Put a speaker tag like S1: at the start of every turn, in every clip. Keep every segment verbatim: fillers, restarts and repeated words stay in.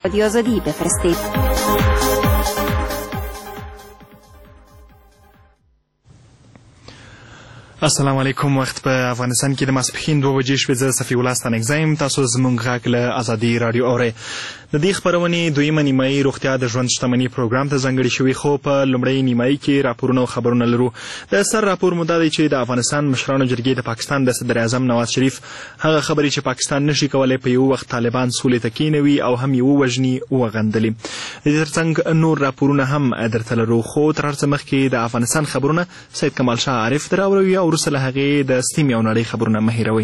S1: رادیو آزادی بفرستید.
S2: السلام علیکم. وخت په افغانستان کې د ماسپښین دوه بجې شوې. زه صفي الله ستانکزی یم. تاسو زموږ غږ له ازادي راډیو اورئ. د دې خپرونې دویمه نیمایي روغتیا د ژوند شتمني پروګرام ته ځانګړې شوې، خو په لومړۍ نیمایي کې راپورونه او خبرونه لرو. د سر راپور مو دا دی چې د افغانستان مشرانو جرګې د پاکستان د صدر اعظم نواز شریف هغه خبرې چې پاکستان نشي کولی په یو وخت طالبان سولې ته کینوي او هم یې ووژني وغندلي. د دې ترڅنګ نور راپورونه هم درته لرو، خو تر هر څه مخکې د افغانستان خبرونه سید کمال شاه عارف دراوروي او وروسته له هغې د سیمې او نړۍ خبرونه مه هېروئ.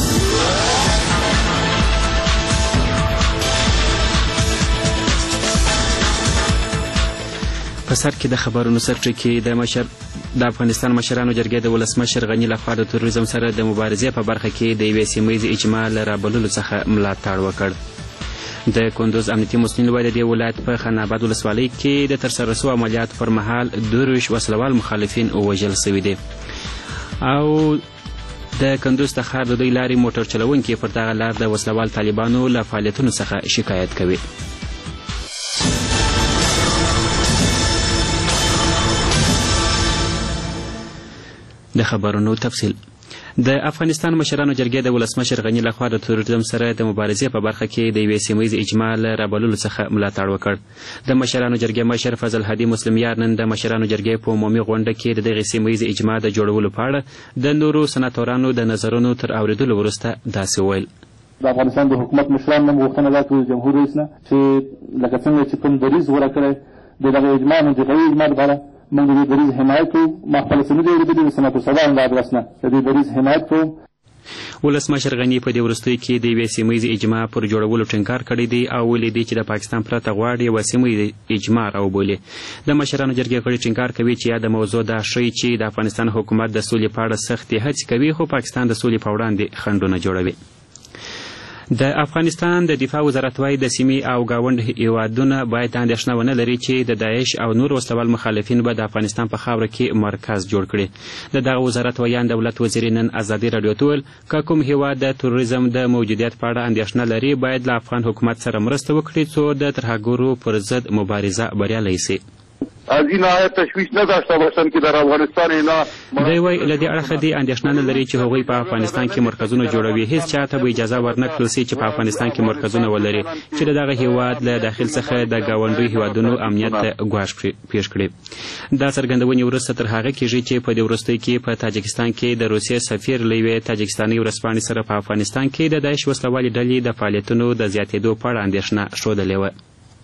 S3: په سر کې د خبرونو سرټکي د مشر د افغانستان مشرانو جرګې د ولسمشر غني لخوا د تروریزم سره د مبارزې په برخه کې د یوې سیمه ییزې اجماع له رابللو څخه ملاتړ وکړ. د کندوز امنیتي مسؤلین وایي د دې ولایت په خان آباد ولسوالۍ کې د ترسره شوو عملیاتو پر مهال درویشت وسلوال مخالفین ووژل سوي دي. او د کندوز ته ښار د دوی لارې موټر چلوونکي پر دغه لار د وسلوال طالبانو له فعالیتونو څخه شکایت کوي. د خبرونو تفصیل. د افغانستان مشرانو جرګې د ولسمشر غني لخوا د تروریزم سره د مبارزې په برخه کې د یوې سیمه ییزې اجماع له رابللو څخه ملاتړ وکړ. د مشرانو جرګې مشر فضل هادي مسلمیار نن د مشرانو جرګې په عمومي غونډه کې د دغې سیمه ییزې اجماع د جوړولو په اړه د نورو سناتورانو د نظرونو تر اورېدلو وروسته داسې وویل.
S4: د افغانستان د حکومت مشران هم غوښتنه دا کوي جمهور رئیس نه چې لکه څنګه چې کوم دریځ غوره کړی د دغه اجماع منطقوي اجماع لپاره موږ د دې دریځ حمایت کوو. ما خپله څه نه دي اورېدلي د سناتور صاحبانو له ادرس نه د دې دریځ حمایت کوم.
S3: ولسمشر غني په دې وروستیو کې د یوې سیمه ییزې اجماع پر جوړولو ټینګار کړی دی او ویلي دی چې د پاکستان پرته غواړي یوه سیمه ییزې اجماع راوبولي. د مشرانو جرګې غړي ټینګار کوي چې یاده موضوع دا ښیي چې د افغانستان حکومت د سولې په اړه سختې هڅې کوي، خو پاکستان د سولې په وړاندې خنډونه جوړوي. د افغانستان د دفاع وزارت وایي د سیمې او ګاونډ هیوادونه باید اندېښنه ونه لري چې د داعش او نور وسلوال مخالفین به د افغانستان په خاوره کې مرکز جوړ کړي. د دغه وزارت ویان دولت وزیر نن ازادي راډیو ته وویل که کوم هیواد د تروریزم د موجودیت په اړه اندېښنه لري باید له افغان حکومت سره مرسته وکړي څو د ترهګرو پر ضد مبارزه بریالی شي.
S5: از این آیه تشویش نداشته باشند که در افغانستان اینا
S3: دی وایي له دې اړخه دې اندېښنه نه لري چې هغوی په افغانستان کې مرکزونه جوړوي. هیڅ چاته به اجازه ورنه کړل شي چې په افغانستان کې مرکزونه ولري چې د دغه هیواد له داخل څخه د ګاونډیو هیوادونو امنیت ته ګواښ پیښ کړي. دا څرګندونې وروسته تر هغه کېږي چې په دې وروستیو کې په تاجکستان کې د روسیې سفیر له یوې تاجکستاني ورځپاڼې سره په افغانستان کې د داعش وسلوالې ډلې د فعالیتونو د زیاتېدو په اړه اندېښنه ښودلې وه.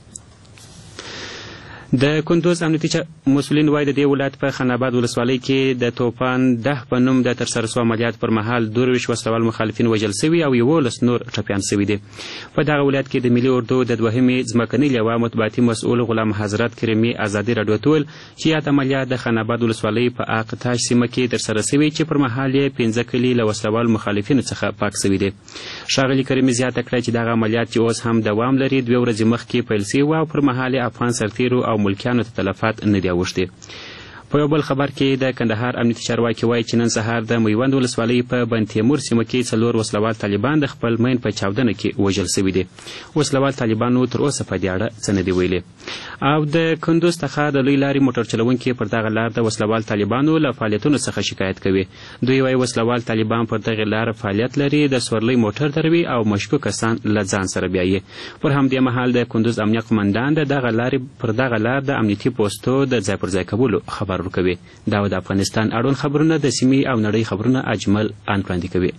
S3: د کندوز امنیتي مسؤلین وایي د دې ولایت په خان آباد ولسوالۍ کې د توپان ده په نوم د ترسره شوو عملیات پر مهال درویشت وسلوال مخالفین وژل سوي او یولس نور ټپیان سوي دي. په دغه ولایت کې د ملي اردو د دوهمې ځمکنۍ لواء مطبوعاتي مسؤل غلام حضرت کریمي ازادي راډیو ته وویل چې یاد عملیات د خان آباد ولسوالۍ په اقتاش سیمه کې ترسره سوي چې پر مهال یې پنځه کلي له وسلوال مخالفینو څخه پاک سوي دي. ښاغلي کریمي زیاته کړه چې دغه عملیات چې اوس هم دوام لري دوې ورځې مخکې پیل سوي وو او پر مهال یې افغان سرتیرو او ملکیانو ته تلفات نه دي اوښتي. په یو بل خبر کې د کندهار امنیتي چارواکي وایي چې نن سهار د میوند ولسوالۍ په بن تیمور سیمه کې څلور وسلوال طالبان د خپل مین په چاودنه کې وژل سوي دي. وسلوال طالبانو تر اوسه په دې اړه څه نه دي ویلي. او د کندوز څخه د لوی لارې موټر چلوونکي پر دغه لار د وسلوال طالبانو له فعالیتونو څخه شکایت کوي. دوی وایي وسلوال طالبان پر دغه لار فعالیت لري، د سورلۍ موټر دروي او مشکوک کسان له ځان سره بیایي. پر همدې مهال د کندوز امنیه قمندان د دغه لارې پر دغه لار د امنیتي پوستو د ځای پر ځای کولو خبر ورکوي. دا د افغانستان اړوند خبرونه د سیمې او نړۍ خبرونه اجمل ان وړاندې کوي.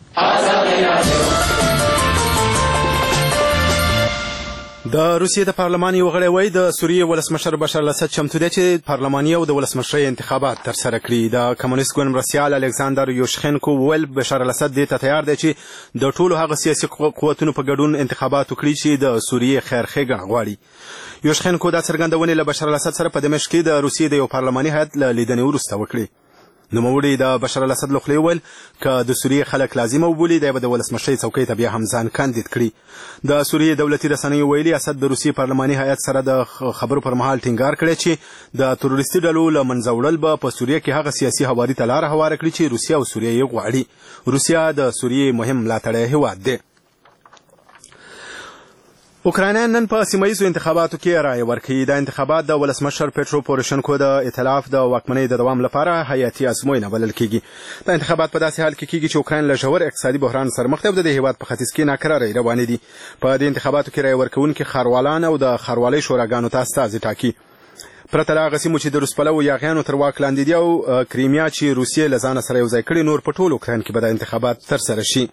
S6: د روسیې د پارلمان یو غړی وایي د سوریې ولسمشر بشار الاسد چمتو دی چې پارلماني او د ولسمشرۍ انتخابات ترسره کړي. د کمونیست ګوند مرستیال الکساندر یوشخینکو وویل بشار الاسد دې ته تیار دی چې د ټولو هغه سیاسي قوتونو په ګډون انتخابات وکړي چې د سوریې خیر ښېګڼه غواړي. یوشخینکو دا څرګندونې له بشار الاسد سره په دمشق کې د روسیې د یو پارلماني هیات له لیدنې وروسته وکړي. نوموړي د بشار الاسد له خولې وویل که د سوریې خلک لازمه وبولي دی به د ولسمشرۍ څوکۍ ته بیا هم ځان کاندید کړي. د سوریې دولتي رسنیو ویلي اسد د روسیې پارلماني هیات سره د خبرو پر مهال ټینګار کړی چې د تروریستي ډلو له منځه وړل به په سوریه کې هغه سیاسي هواري ته لاره هواره کړي چې روسیه او سوریه یې غواړي. روسیه د سوریې مهم ملاتړی هیواد دی. اوکراینیان نن په سیمه ییزو انتخاباتو کې رایه ورکوي. دا انتخابات د ولسمشر پیټرو پوروشنکو د ائتلاف د واکمنۍ د دوام لپاره حیاتي ازموینه بلل کیږي. دا انتخابات په داسې حال کې کیږي چې اوکراین له ژور اقتصادي بحران سره مخ دی او د دې هیواد په ختیځ کې ناکرارۍ روانې دي. په دې انتخاباتو کې رایه ورکوونکي ښاروالان او د ښاروالۍ شوراګانو ته استازي ټاکي. پرته له هغه سیمو چې د روسپلو یاغیانو تر واک لاندې دي او کریمیا چې روسیې له ځانه سره یو ځای کړي، نور په ټول اوکراین کې به دا انتخابات ترسره شي.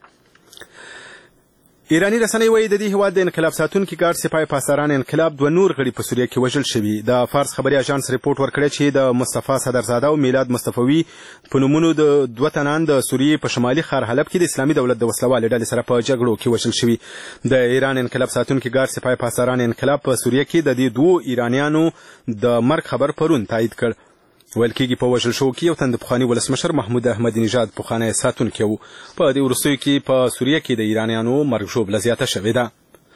S6: ایرانی رسنۍ وایي د دې هیواد د انقلاب ساتونکي ګارد سپاه پاسداران انقلاب دوه نور غړي په سوریه کې وژل شوي. د فارس خبري اژانس ریپورټ ورکړی چې د مصطفی صدرزاده او میلاد مصطفوي په نومونو د دوه تنان د سوریې په شمالي ښار حلب کې د اسلامي دولت د وسلوالې ډلې سره په جګړو کې وژل شوي. د ایران انقلاب ساتونکي ګارد سپاه پاسداران انقلاب په سوریه کې د دې دوو ایرانیانو د مرګ خبر پرون تایید کړ. ویل کېږي په وژل شوو کې یو تن د پخواني ولسمشر محمود احمدي نژاد پخوانی ساتونکی و. په دې وروستیو کې په سوریه کې د ایرانیانو مرګ ژوبله زیاته شوې ده.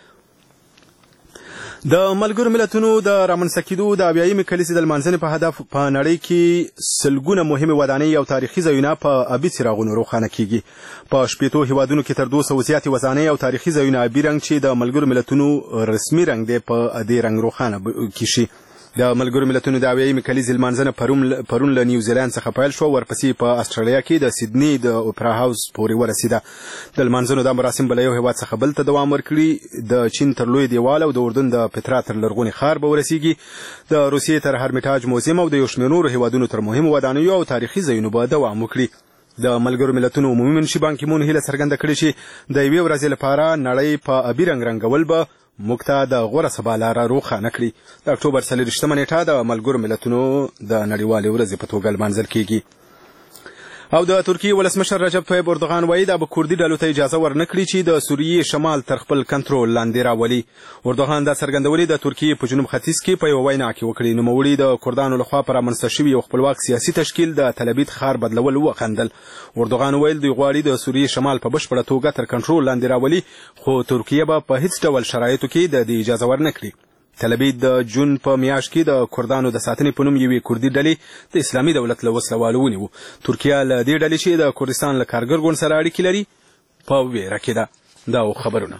S6: د ملګرو ملتونو د رامنځته کېدو د اویایمې کلیزې د لمانځنې په هدف په نړۍ کې سلګونه مهمې ودانۍ او تاریخي ځایونه په ابي څراغونو روښانه کېږي. په شپېتو هیوادونو کې تر دوه سوه زیاتې ودانۍ او تاریخي ځایونه ابي رنګ چې د ملګرو ملتونو رسمي رنګ دی په دې رنګ روښانه کېږي. د ملګرو ملتونو د اویایمې کلیزې لمانځنه پرون له نیوزیلند څخه پیل شوه، ورپسې په استرالیا کې د سیدني د اوپرا هاوس پورې ورسېده. د لمانځنو دا مراسم به له یو هیواد څخه بل ته دوام ورکړي. د چین تر لوی دیوال او د اردن د پترا تر لرغوني ښار به ورسیږي. د روسیې تر هرمیټاج موزیم او د یو شمېر نورو هیوادونو تر مهمو ودانیو او تاریخي ځایونو به دوام وکړي. د ملګرو ملتونو عمومي منشي بان کی مون هیله څرګنده کړې چې د یوې ورځې لپاره نړۍ په ابي رنګ رنګول به موږ ته د غوره سبا لاره روښانه کړي. د اکتوبر څلېرویشتمه نیټه د ملګرو ملتونو د نړیوالې ورځې په توګه لمانځل کیږي. او د ترکیې ولسمشر رجب طیب اردوغان وایي دا به کردي ډلو ته اجازه ورنه کړي چې د سوریې شمال تر خپل کنټرول لاندې راولي. اردوغان دا څرګندونې د ترکیې په جنوب ختیځ کې په یوه وینا کې وکړې. نوموړي د کردانو لخوا په رامنځته شوي یو خپلواک سیاسي تشکیل د تلبیت ښار بدلول وخندل. اردوغان ویل دوی غواړي د سوریې شمال په بشپړه توګه تر کنټرول لاندې راولي، خو ترکیه به په هیڅ ډول شرایطو کې د دې اجازه ورنه کړي. تلبیت د جون په میاشت کې د کردانو د ساتنې په نوم یوې کردي ډلې د اسلامي دولت له وسلوالو ونیو. ترکیه له دې ډلې چې د کردستان له کارګر ګوند سره اړیکې لري په ویره کې ده. دا خبرونه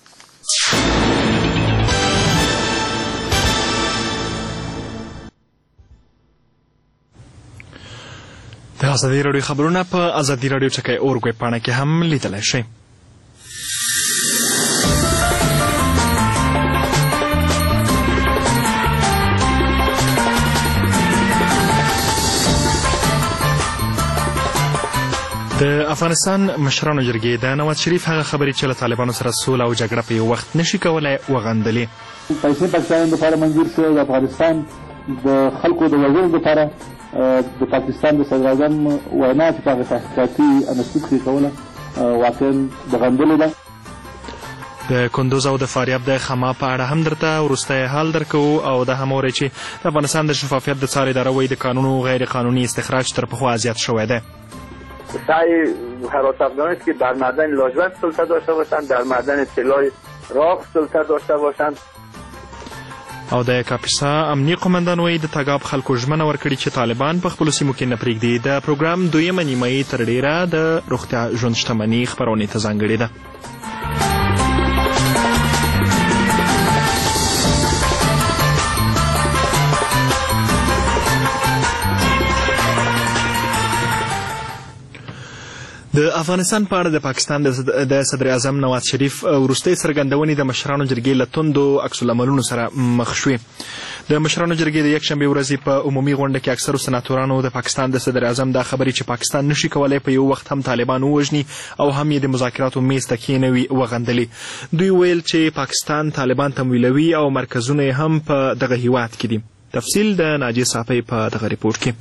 S2: د ازادي راډیو خبرونه په ازادي راډیو چکۍ اورګوی پاڼه کې هم لیدلی شئ. د افغانستان مشرانو جرګې د نواز شریف هغه خبرې چې له طالبانو سره سوله او جګړه په یو وخت نشي کولی وغندلې.
S4: پیسې پاکستان لپاره منظور شوې. د افغانستان د خلکو د وژلو لپاره د پاکستان د صدراعظم وینا چې په هغه تحقیقاتي انستیتوت کې کوله واقعا د غندلو ده.
S2: د کندوز او د فاریاب د خما په اړه هم درته وروستی حال درکوو او دا هم اورئ چې د افغانستان د شفافیت د څار اداره وایي د قانون غیر قانوني استخراج تر پخوا زیات شوی دی.
S5: سعی حراس افغان است که در معدن لاجورد سلطه داشته باشند، در معدن طلای راق سلطه داشته باشند.
S2: او د کاپیسا امنیه قومندان وایي د تګاب خلکو ژمنه ورکړي چې طالبان په خپلو سیمو کې نه پرېږدي. د پروګرام دویمه نیمایي تر ډېره د روغتیا ژوند شتمني خپرونې ته ځانګړې ده. د افغانستان په اړه د پاکستان د صدر اعظم نواز شریف وروستۍ څرګندونې د مشرانو جرګې له توندو عکس العملونو سره مخ شوې. د مشرانو جرګې د یکشنبې ورځې په عمومي غونډه کې اکثرو سناتورانو د پاکستان د صدر اعظم دا خبرې چې پاکستان نشي کولی په یو وخت هم طالبان ووژني او هم یې د مذاکراتو میز ته کښېنوي وغندلې. دوی ویل چې پاکستان طالبان تمویلوي او مرکزونه یې هم په دغه هیواد کې دي. تفصیل د ناجیه صافۍ په دغه ریپورټ کې.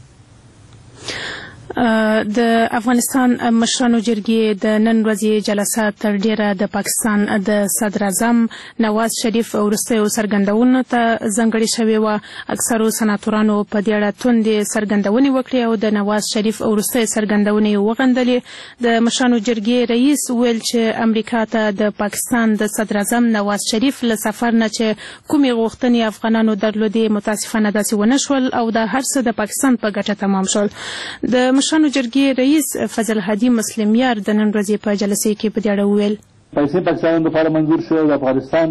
S1: د افغانستان مشرانو جرګې د نن ورځې جلسه تر ډیره د پاکستان د صدر اعظم نواز شریف وروستیو څرګندونو ته ځانګړې شوې وه. اکثرو سناتورانو په دې اړه توندې څرګندونې وکړې او د نواز شریف وروستۍ څرګندونې وغندلې. د مشرانو جرګې رئیس ویل چې امریکا ته د پاکستان د صدر اعظم نواز شریف له سفر نه چې کومې غوښتنې افغانانو درلودې متاسفانه داسې ونه شول او دا هر څه د پاکستان په ګټه تمام شول. د مشرانو جرګې رئیس فضل هادي مسلمیار د نن ورځې په جلسې کې په دې اړه وویل.
S4: پیسې پاکستان لپاره منظور شوې. د افغانستان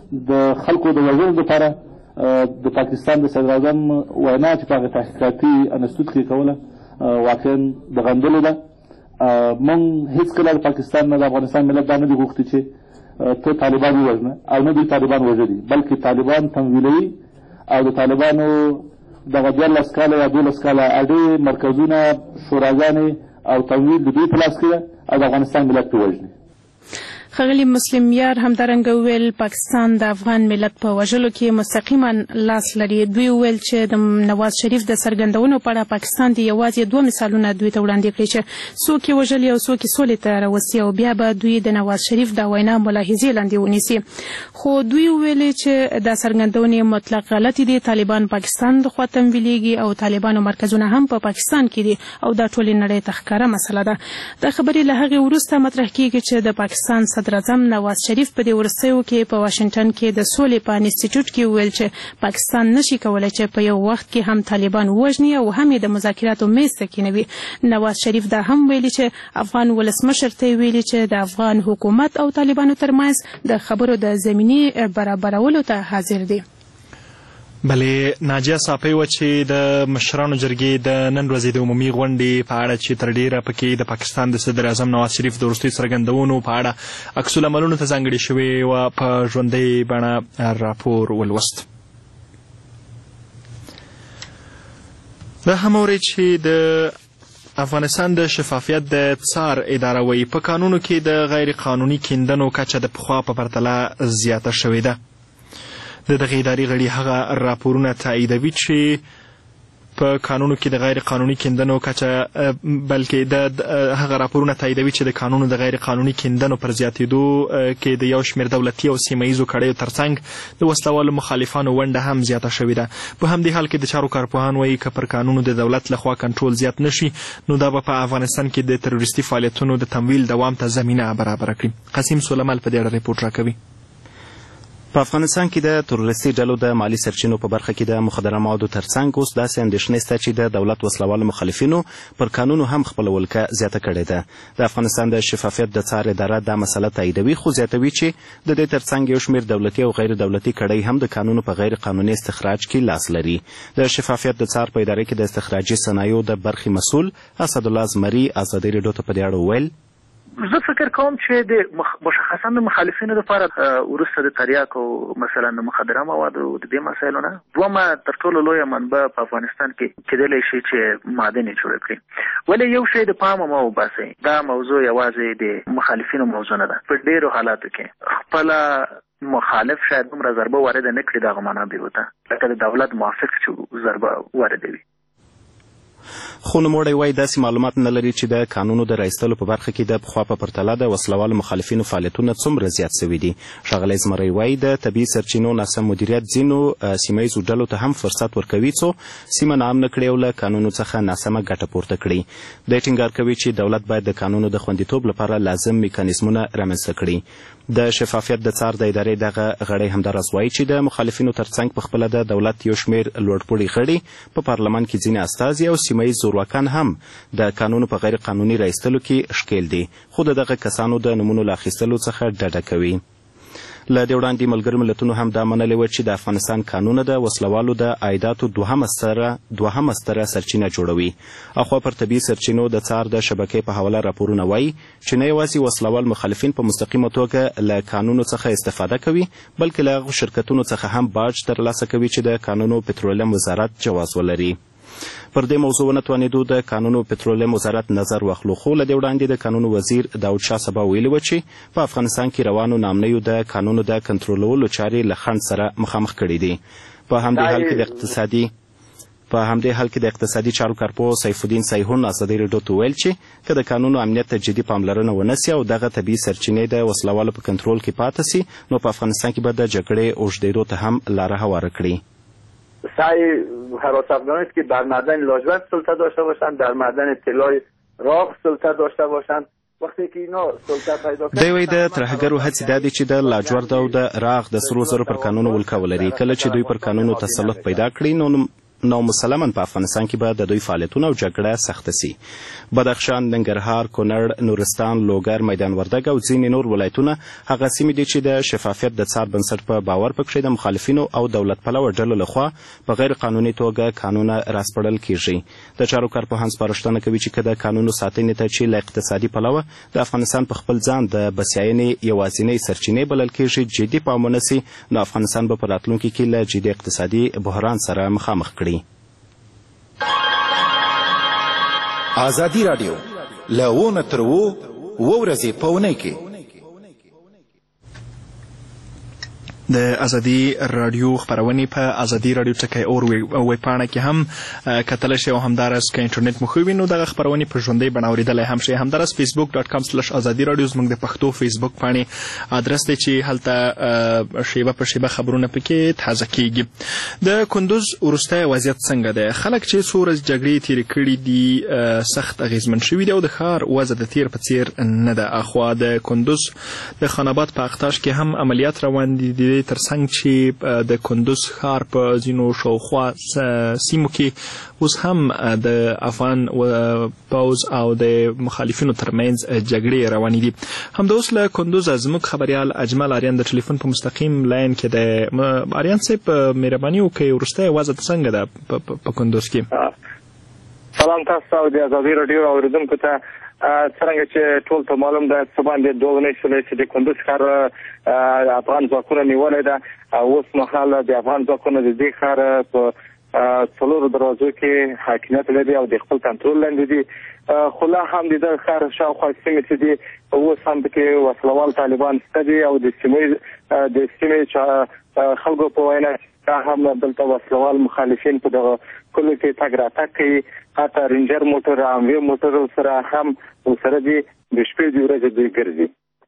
S4: د خلکو د وژلو دپاره د پاکستان د صدر اعظم وینا چې په هغه تحقیقاتي انستیتوت کې کوله واقعا د غندلو ده. موږ هېڅکله د پاکستان نه د افغانستان ملت دا نه دي غوښتي چې ته طالبان ووژنه او نه دوی طالبان وژلي، بلکې طالبان تمویلوي او د طالبانو دغه دیارلس کاله یا دولس کاله اډې مرکزونه شوراګانې او تمویل د دوی په لاس کې ده او د افغانستان ملت پرې وژني.
S1: ښاغلي مسلم یار همدارنګه وویل پاکستان د افغان ملت په وژلو کې مستقیما لاس لري. دوی وویل چې د نواز شریف د څرګندونو په اړه پاکستان د یوازې دوه مثالونه دوی ته وړاندې کړي چې څوک یې وژلي او څوک یې سولې ته راوستي او بیا به دوی د نواز شریف دا وینا ملاحظې لاندې ونیسي. خو دوی وویلې چې دا څرګندونې مطلق غلطې دي، طالبان پاکستان د خوا تمویلېږي او طالبانو مرکزونه هم په پاکستان کې دي او دا ټولې نړۍ ته ښکاره مسله ده. دا خبرې له هغې وروسته مطرح کېږي چې د پاکستان صدر اعظم نواز شریف په دې وروستیو کې په واشنګټن کې د سولې په انسټیټیوټ کې وویل چې پاکستان نشي کولی چې په یو وخت کې هم طالبان ووژني او هم یې د مذاکراتو میز ته کېنوي. نواز شریف دا هم ویلي چې افغان ولسمشر ته یې ویلي چې د افغان حکومت او طالبانو ترمنځ د خبرو د زمینې برابرولو ته حاضر دي.
S2: بلې ناجیه صافی وه چې د مشرانو جرګې د نن ورځې د عمومي غونډې په اړه چې تر ډېره پکې د پاکستان د صدر اعظم نواز شریف د وروستیو څرګندونو په اړه عکس العملونو ته ځانګړې شوې وه په ژوندۍ بڼه راپور ولوست. دا هم اورئ چې د افغانستان د شفافیت د څار اداره وایي په کانونو کې د غیر قانوني کیندنو کچه د پخوا په پرتله زیاته شوې ده. د دغې ادارې غړي هغه راپورونه تاییدوي چې په قانونو کې د غیر قانوني کیندنو کچه بلکې د هغه راپورونه تاییدوي چې د قانونو د غیر قانوني کیندنو پر زیاتېدو کې د یو شمېر دولتي او سیمه ییزو کړیو ترڅنګ د وسلوالو مخالفانو ونډه هم زیاته شوې ده. په همدې حال کې د چارو کارپوهان وایي که پر قانونو د دولت لخوا کنټرول زیات نشي نو دا به په افغانستان کې د تروریستي فعالیتونو د تمویل دوام ته زمینه برابره کړي. قاسم سلیمال په دې اړه ریپورټ راکوي.
S7: په افغانستان کې د تروریستي ډلو د مالی سرچینو په برخه کې د مخدره موادو ترڅنګ اوس داسې اندېښنې شته چې د دولت وسلوالو مخالفینو پر قانونو هم خپله ولکه زیاته کړې ده. د افغانستان د شفافیت د څار اداره دا مسله تاییدوي خو زیاتوي چې د دې ترڅنګ یو شمېر دولتي او غیر دولتي کړۍ هم د قانونو په غیر قانوني استخراج کې لاس لري. د شفافیت د څار په اداره کې د استخراجي صنایعو د برخې مسؤل اسدالله زمري ازادي راډیو ته په دې اړه وویل
S8: زه فکر کوم چې د مشخصا د مخالفینو لپاره وروسته د تریاکو مثلا د مخدره موادو د دې مسایلو نه دومره تر ټولو لویه منبع په افغانستان کې کېدلی شي چې معادن یې جوړ کړي. ولې یو شی د پامه مه وباسئ، دا موضوع یوازې د مخالفینو موضوع نه ده. په ډېرو حالاتو کې خپله مخالف شاید دومره ضربه وارده نه کړي دغه منابعو ته لکه د دولت موافق چې ضربه واردوي.
S7: خو نوموړی وایي داسې معلومات نه لري چې د قانونو د رایستلو په برخه کې د پخوا په پرتله د وسلوالو مخالفینو فعالیتونه څومره زیات سوي دي. ښاغلی زمری وایي د طبیعي سرچینو ناسم مدیریت ځینو سیمه ییزو ډلو ته هم فرصت ورکوي څو سیمه ناامنه کړي او له قانونو څخه ناسمه ګټه پورته کړي. دی ټینګار کوي چې دولت باید د قانونو د خوندیتوب لپاره لازم میکانیزمونه رامنځته کړي. د شفافیت د څار د ادارې دغه غړی همداراز وایي چې د مخالفینو ترڅنګ پخپله د دولت یو شمېر لوړپوړي غړي په پارلمان کې ځینې استازي او سیمه ییز زورواکان هم د قانونو په غیر قانوني رایستلو کې ښکیل دي خو د دغه کسانو د نومونو له اخیستلو څخه ډډه کوي. له دې وړاندې ملګرو ملتونو هم دا منلې وه چې د افغانستان قانونه د وسلوالو د عایداتو دوهمه ستره دوهمه ستره سرچینه جوړوي. اخوا پر طبیعي سرچینو د څار د شبکې په حواله راپورونه وایي چې نه یوازې وسلوال مخالفین په مستقیمه توګه له قانونو څخه استفاده کوي بلکې له هغو شرکتونو څخه هم باج ترلاسه کوي چې د قانونو پترولیم وزارت جواز ولري. پر دې موضوع ونه توانېدو د قانونو پترولیم وزارت نظر واخلو خو له دې وړاندې د قانونو وزیر داود شاه سبا ویلي وه چې په افغانستان کې روانو ناامنیو د قانونو د کنټرولولو چارې له خنډ سره مخامخ کړي دي. په همدې حال کې د اقتصادي په همدې حال کې د اقتصادي چارو کارپوه سیف الدین سیحون ازادي راډیو ته ویل چې که د قانونو امنیت ته جدي پاملرنه ونه سي او دغه طبیعي سرچینې د وسلوالو په کنټرول کې پاته سي نو په افغانستان کې به د جګړې اوږدېدو ته هم لاره هواره کړي.
S5: سعی حراس افغانان است که در معدن لاجورد سلطه داشته باشند، در معدن طلای راغ سلطه داشته باشند. وقتی که اینا سلطه پیدا کړي
S7: دوی د ترهګرو هڅې دا دي چې د لاجورد او د راغ د سرو زرو پر قانونو ولکه ولري. کله چې دوی پر قانونو تسلط پیدا کړي نو نامسلما په افغانستان کې به د دوی فعالیتونه او جګړه سخته سي. بدخشان، ننګرهار، کونړ، نورستان، لوګر، میدان وردګ او ځینې نور ولایتونه هغه سیمې دي چې د شفافیت د څار بنسټ په باور پکښې د مخالفینو او دولت پلوه ډلو لخوا په غیر قانوني توګه قانونه راسپړل کیږي. د چارو کارپوهان سپارښتنه کوي چې که د قانونو ساتنې ته چې له اقتصادي پلوه د افغانستان په خپل ځان د بسیاینې یوازینۍ سرچینې بلل کیږي جدي پام ونه سي، نو افغانستان به په راتلونکي کې له جدي اقتصادي بحران سره مخامخ کړي.
S9: ازادي راډیو له اووه تر اووه اووه ورځې په اونۍ کې
S2: د ازادي راډیو خپرونې په ازادي راډیو ټکی اور ویبپاڼه کې هم کتلی شئ او همداراز که انټرنیټ مو ښه وي نو دغه خپرونې په ژوندۍ بڼه اورېدلی هم شئ. همداراز فیسبوک ډاټ کام سلش ازادي راډیو زموږ د پښتو فیسبوک پاڼې ادرس دی چې هلته شیبه په شیبه خبرونه پکې تازه کیږي. د کندوز وروستی وضعیت څنګه دی؟ خلک چې څو ورځې جګړې تېرې کړي دي سخت اغېزمن شوي دي او د ښار وضع د تېر په څېر نه ده. اخوا د کندوز د خان آباد په اقتاش کې هم عملیات روان دي ترڅنګ چې د کندوز ښار په ځینو شاوخوا سیمو کې اوس هم د افغان پوځ او د مخالفینو ترمنځ جګړې روانې دي. همدا اوس له کندوز زموږ خبریال اجمل آریان د ټلیفون په مستقیم لاین کې دی. آریان صاحب مهرباني وکړئ وروستی وضع څنګه ده په کندوز کې؟
S10: سلام تاسو او د ازادي راډیو اورېدونکو ته. څرنګه چې ټول ته معلوم ده څه باندې دوه اونۍ شولې چې د کندوز ښار افغان ځواکونو نیولی ده. اوس مهال د افغان ځواکونو د دې ښار په څلورو دروازو کې حاکمیت لري او د خپل کنټرول لاندې دي. خو لا هم د دغه ښار شاوخوا سیمې چې دي اوس هم پکې وسلوال طالبان شته دي او د سیمې د سیمې خلکو په وینا هم دلته وسلوال مخالفین په دغه کلو کې تګ راتګ کوي. حتی رینجر موټر اموي موټر سره هم ورسره دي د شپې د ورځې دوی ګرځي.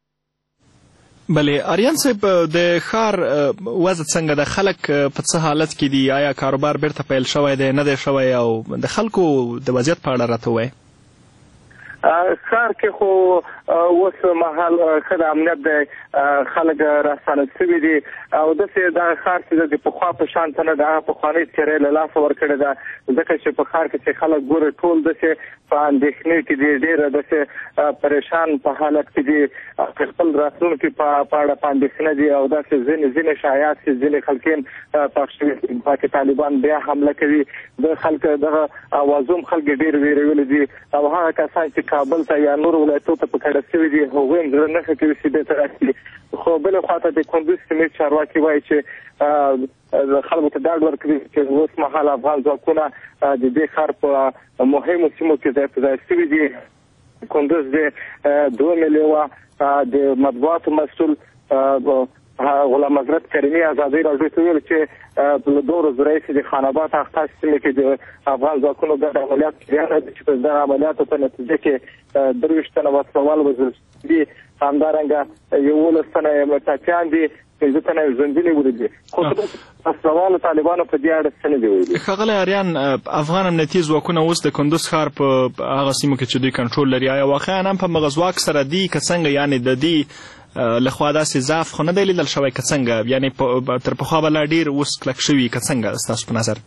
S2: بلې آریان صاحب د ښار وضع څنګه ده؟ خلک په څه حالت کې دي؟ آیا کاروبار بیرته پیل شوی دی نه دی شوی؟ او د خلکو د وضعیت په اړه راته ووایئ.
S10: ښار کې خو اوس مهال ښه د امنیت دی، خلک راستانه شوي دي او داسې دغه ښار چې د پخوا په شان ته نه د هغه پخوانۍ څېرې له لاسه ورکړې ده. ځکه چې په ښار کې چې خلک ګوري ټول داسې په اندېښنې کې دي، ډېره داسې پریشان په حالت کې دي، خپل راتلونکي په اړه په اندېښنه دي او داسې ځینې ځینې شایعات چې ځینې خلکین پاک شوي پاکې طالبان بیا حمله کوي. د خلک دغه اوازوم خلک ډېر ویرولي دي او هغه کسان چې کابل ته یا نور ولایتو ته په کډه شوي دي هغوی هم زړه نه ښه کوي چې دې ته راشي. خو بلې خواته د کندوز سیمې چارواکي وایي چې خلکو ته ډاډ ورکوي چې اوس مهال افغان ځواکونه د دې ښار په مهمو سیمو کې ځای په ځای شوي دي. کندوز د دوه لیوه د مطبوعاتو مسؤل غلام حضرت کریمي ازادي راډیو ته ویل چې له دوه ورځو راهیسې د خان آباد اقتاش سیمې کې د افغان ځواکونو ګډ عملیات جریان دی چې په دغه عملیاتو په نتیجه کې درویشت تنه وسلوال وژل دي، همدارنګه یولس تنه ټپیان دي، پنځه تنه ژوندي نیولي دي. خو وسلوالو طالبانو په دې اړه څه نه دي ویلي.
S2: ښاغلی آریان، افغان امنیتي ځواکونه اوس د کندوز ښار په هغه سیمو کې چې دوی کنټرول لري آیا واقعا هم په مغز واک سره دي که څنګه؟ یعنې د دې لخوا داسې ضعف خو نه دی لیدل شوی که څنګه؟ یعنې تر پخوا به لا ډېر اوس کلک شوي که څنګه ستاسو په نظر؟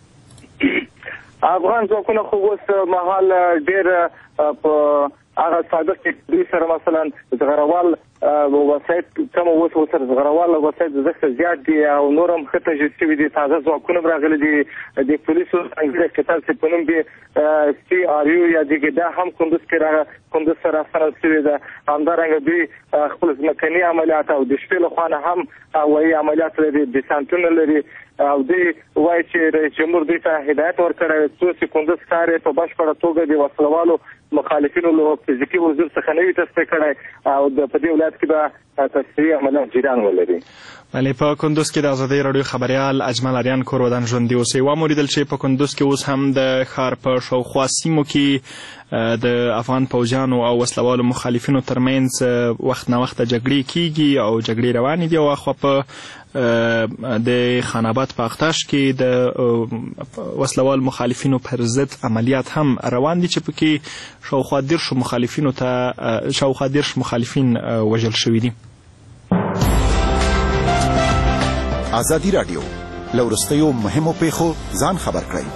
S10: افغان ځواکونه خو اوس مهال ډېر په هغه ساده کې دوی سره مثلا زغروال وسایط کوم اوس ورسره زغروال وسایط زښته زیات دي او نور هم ښه تجهیز شوي دي. تازه ځواکونه هم راغلي دي د پولیسو ځانګړي قطار چې په نوم د سي آر یو یا د ګیدا هم کندوز کې کندوز سره راستنه شوې ده. همدارنګه دوی خپل ځمکني عملیات او د شپې له خوا نه هم هوایي عملیات لري، ډیسانټونه لري او دوی وایي چې رئیس جمهور دوی ته هدایت ورکړی څو چې کندوز ښار یې په بشپړه توګه د وسلوالو مخالفینو له فزیکي وزیر څخه نه وي تصفیه کړی او په دې ولایت کې به تصفیې عملیات جریان ولري.
S2: بلې په کندوز کې د ازادۍ راډیو خبریال اجمل آریان کور ودان ژوندي اوسئ. واوریدل چې په کندوز کې اوس هم د ښار په شاوخوا سیمو کې د افغان پوځیانو او وسلوالو مخالفینو ترمنځ وخت نه وخته جګړې کیږي او جګړې روانې دي او اخوا په د خان آباد په اقتاش کې د وسلوال مخالفینو پر ضد عملیات هم روان دي چې پکې شاوخوا دیرشو مخالفینو ته شاوخوا دیرش مخالفین وژل شوي دي.
S9: ازادي راډیو له وروستیو مهمو پیښو ځان خبر کړئ.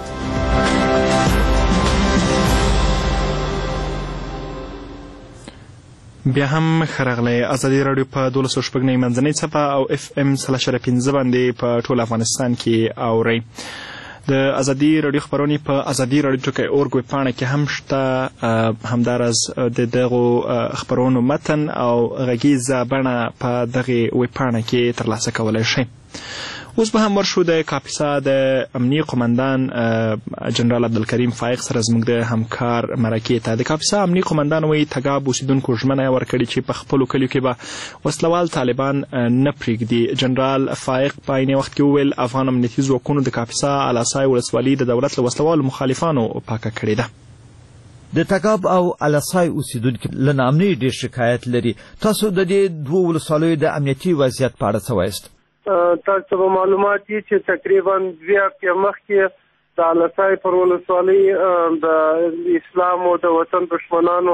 S2: بیا هم ښه راغلی. ازادي راډیو په دولس سوه شپږ نوي منځنۍ څپه او اف ام سل اشاریه پنځه باندې په ټول افغانستان کې اورئ. د ازادي راډیو خپرونې په ازادي راډیو ټکی اورګ ویبپاڼه کې هم شته. همداراز د دغو خپرونو متن او غږیزه بڼه په دغې ویبپاڼه کې ترلاسه کولی شئ. اوس به هم ورشو د کاپیسا د امنیه قمندان جنرال عبدالکریم فایق سره زموږ د همکار مرکې ته. د کاپیسا امنیه قمندان وایي تګاب اوسیدونکو ژمنه یې ورکړې چې په خپلو کلیو کې به وسلوال طالبان نه پرېږدي. جنرال فایق په عین وخت کې وویل افغان امنیتي ځواکونو د کاپیسا الاسای ولسوالي د دولت له وسلوالو مخالفانو پاکه کړې ده.
S11: د تګاب او الاسای اوسیدونکي له ناامنۍ ډېر شکایت لري. تاسو د دې دوو ولسوالیو د امنیتي وضعیت په اړه څه وایاست؟
S12: تاسو به معلومات دي چې تقریبا دوه هفتې مخکې د الاسای پر ولسوالۍ د اسلام او د وطن دشمنانو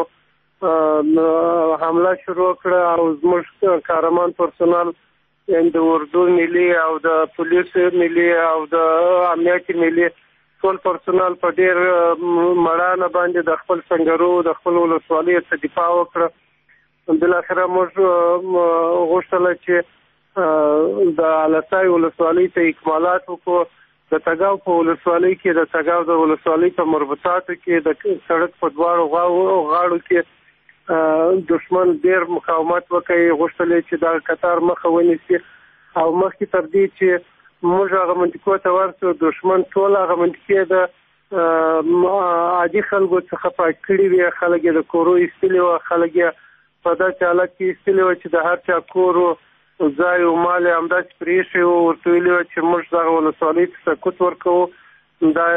S12: حمله شروع کړه او زموږ کارمان پرسونل یعنې د اردو ملي او د پولیسو ملي او د امنیت ملي ټول پرسونل په ډېر مړانه باندې د خپل سنګرو د خپل ولسوالۍ څخه دفاع وکړه. بالاخره موږ غوښتله چې د الاسای ولسوالۍ ته اکمالات وکړو. د تګاو په ولسوالۍ کې د تګاو د ولسوالۍ په مربوطاتو کې د سړک په دواړو غاړو کې دشمن ډېر مقاومت وکړي. غوښتل چې دا قطار مخه ونیسي او مخکې تر دې چې موږ هغه منطقو ته ورسو دشمن ټول هغه منطقې د عادي خلکو څخه پاک کړي وي. خلک یې د کورو ایستلي وو، خلک یې په داسې حالت کې ایستلي وو چې د هر چا کور ځای او مال یې همداسې پرېښی وو. ورته ویلي وو چې موږ دغه ولسوالۍ ته سکوت ورکوو. دا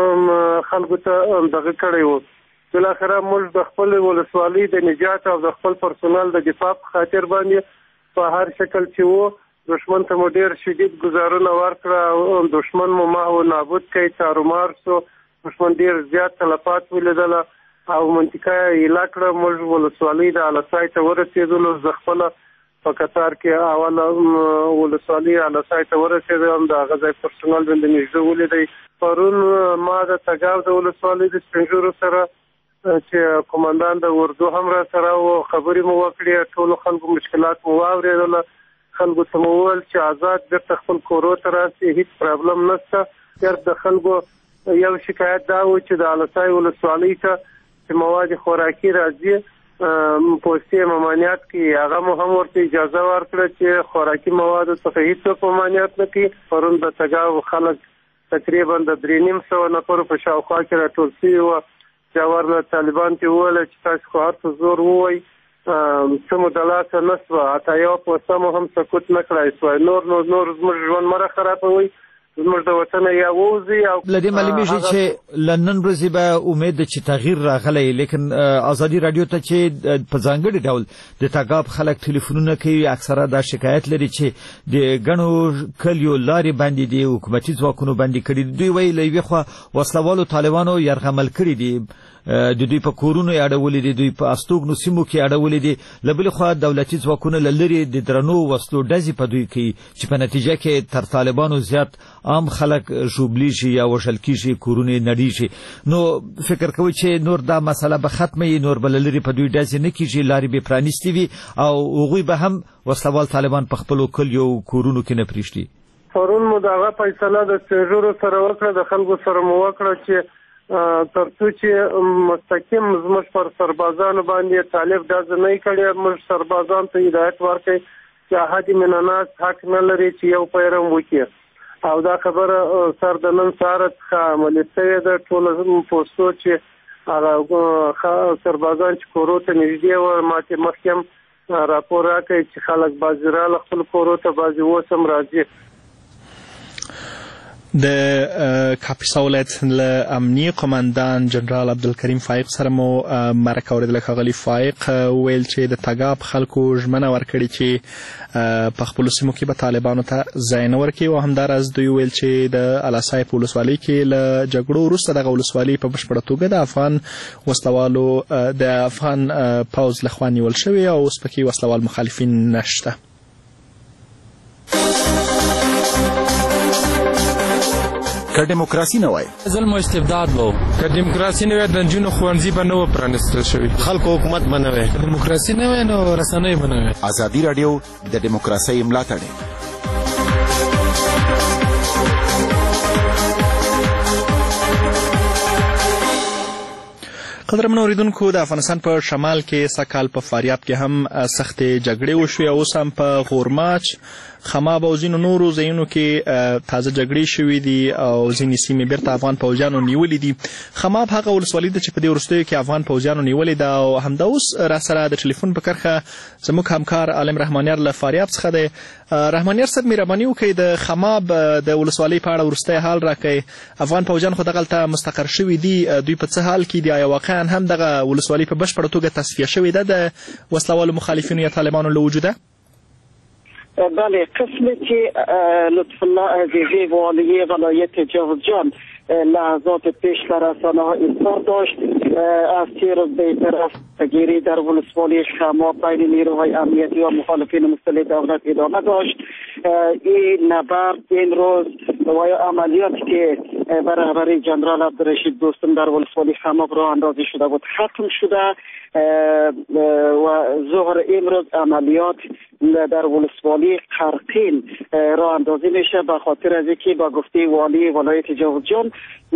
S12: خلکو ته دغه کړی وو. بالاخره موږ د خپل ولسوالۍ د نجات او د خپل پرسونل د دفاع په خاطر باندې په هر شکل چې وو دشمن ته مو ډېر شدید ګزارونه ورکړه او دشمن مو محو نابود کړي، تارومار سو. دشمن ډېر زیات تلفات ولیدله او منطقه یې ایله کړه. موږ ولسوالۍ د الاسای ته ورسېدلو. زه خپله په قطار کې اوله ولسوالۍ الاسای ته ورسېدم. د هغه ځای پرسونل مې د نږدې ولیدی. پرون ما د تګاب د ولسوالۍ د سپینږیرو سره چې قمندان د اردو هم را سره و خبرې مو وکړې. ټولو خلکو مشکلات مو واورېدله. خلکو ته مو وویل چې آزاد بیرته خپل کورو ته راسي، هېڅ پرابلم نشته. بیرته د خلکو یو شکایت دا و چې د الاسای ولسوالۍ ته چې مواد خوراکي راځي پوستي ممانعت کې هغه مو هم ورته اجازه ورکړه چې خوراکي موادو څخه هېڅوک ممانعت نه کوي. پرون د تګاو خلک تقریبا د درې نیم سوه نفرو په شاوخوا کې راټول شوي وو. جوارله طالبان ته وویل چې تاسو خو هر څه زور ووایي، څه مو د لاسه نه سوه، حتی یوه پوسته مو هم سکوت نه کړی سوی. نور نور نور زموږ ژوند مه راخرابوئ، زموږ د وطنه یا ووځي.
S11: له دې معلومیږي چې له نن ورځې به امید ده چې تغییر راغلی. لیکن ازادي راډیو ته چې په ځانګړي ډول د تګاب خلک ټلیفونونه کوي، اکثره دا شکایت لري چې د ګڼو کلیو لارې باندې د حکومتي ځواکونو باندې کړي. دوی وایي له یوې خوا وسلوالو طالبانو یرغمل کړي دي، د دوی په کورونو یې اړولې دي، دوی په استوګنو سیمو کې اړولې دي. له بلې خوا دولتي ځواکونه له لرې د درنو وسلو ډزې په دوی کوي چې په نتیجه کې تر طالبانو زیات عام خلک ژوبلیږي یا وژل کېږي، کورونه یې نړېږي. نو فکر کوئ چې نور دا مسله به ختمه وي، نور به له لرې په دوی ډزې نه کېږي، لارې به پرانیستې وي او هغوی به هم وسلوال طالبان په خپلو کلیو او کورونو کې نه پرېږدي.
S12: پرون مو د هغه فیصله د سپینږیرو سره وکړه، د خلکو سره مو وکړه چې تر څو چې مستقیم زموږ پر سربازانو باندې طالب ډزه نه کړي، موږ سربازانو ته هدایت ورکړئ چې احد من الناس حق نه لري چې یو پیرم وکړي. او دا خبره سر د نن سهار څخه عملي شوې ده. ټولو پوستو چې هغه سربازان چې کورو ته نږدې وو ما ته مخکې هم راپور راکړی چې خلک بعضې راله خپل کورو ته، بعضې اوس هم راځي.
S2: د کاپیسا ولایت له امنیه قمندان جنرال عبدالکریم فایق سره مو مرکه اورېدله. ښاغلي فایق ویل چې د تګاب خلکو ژمنه ورکړې چې په خپلو سیمو کې به طالبانو ته ځای نه ورکوي او همداراز دوی ویل چې د الاسای په ولسوالۍ کې له جګړو وروسته دغه ولسوالۍ په بشپړه توګه د افغان وسلوالو د افغان پوځ لخوا نیول شوې او اوس پکې وسلوال مخالفین نشته.
S9: که دیموکراسي نه وای
S13: ظلم او استبداد وو که دیموکراسي نه وای د نجونو ښوونځي به نه و پرانیستل شوي خلکو حکومت به نه وای دیموکراسي نه وای نو رسنۍ به نه وای.
S9: ازادي راډیو د دیموکراسۍ ملاتړ
S2: قدرمنو اوریدونکو د افغانستان په شمال کې سږ کال په فاریاب کې هم سختې جګړې وشوې او اوس هم په غورماچ خماب او ځینو نورو ځایونو کې تازه جګړې شوې دي او ځینې سیمې بیرته افغان پوځیانو نیولې دي. خماب هغه ولسوالي ده چې په دې وروستیو کې افغان پوځیانو نیولې ده او همدا اوس راسره د ټلیفون په کرښه زموږ همکار عالم رحمانیار له فاریاب څخه دی. رحمانیار صاحب مهرباني وکړئ د خماب د ولسوالۍ په اړه وروستی حال راکړئ. افغان پوځیان خو دغلته مستقر شوي دي، دوی په څه حال کې دي؟ آیا واقعا هم دغه ولسوالۍ په بشپړه توګه تصفیه شوې ده د وسلهوالو مخالفینو یا طالبانو له وجوده؟
S14: بله، قسمی که لطف الله عزیزی والی ولایت جوزجان لحظات پیش در رسانه ها اظهار داشت از چه روز به طرف گیری در ولسوالی خماب بین نیروهای امنیتی و مخالفین مسلح دولت ادامه داشت. این نبرد این روز و عملیاتی که بر رهبری جنرال عبدالرشید دوستم در ولسوالی خماب راه اندازی شده بود ختم شده و ظهر امروز عملیات در ولسوالی قرقین راه اندازی میشه به خاطر از اینکه با گفته والی ولایت جوزجان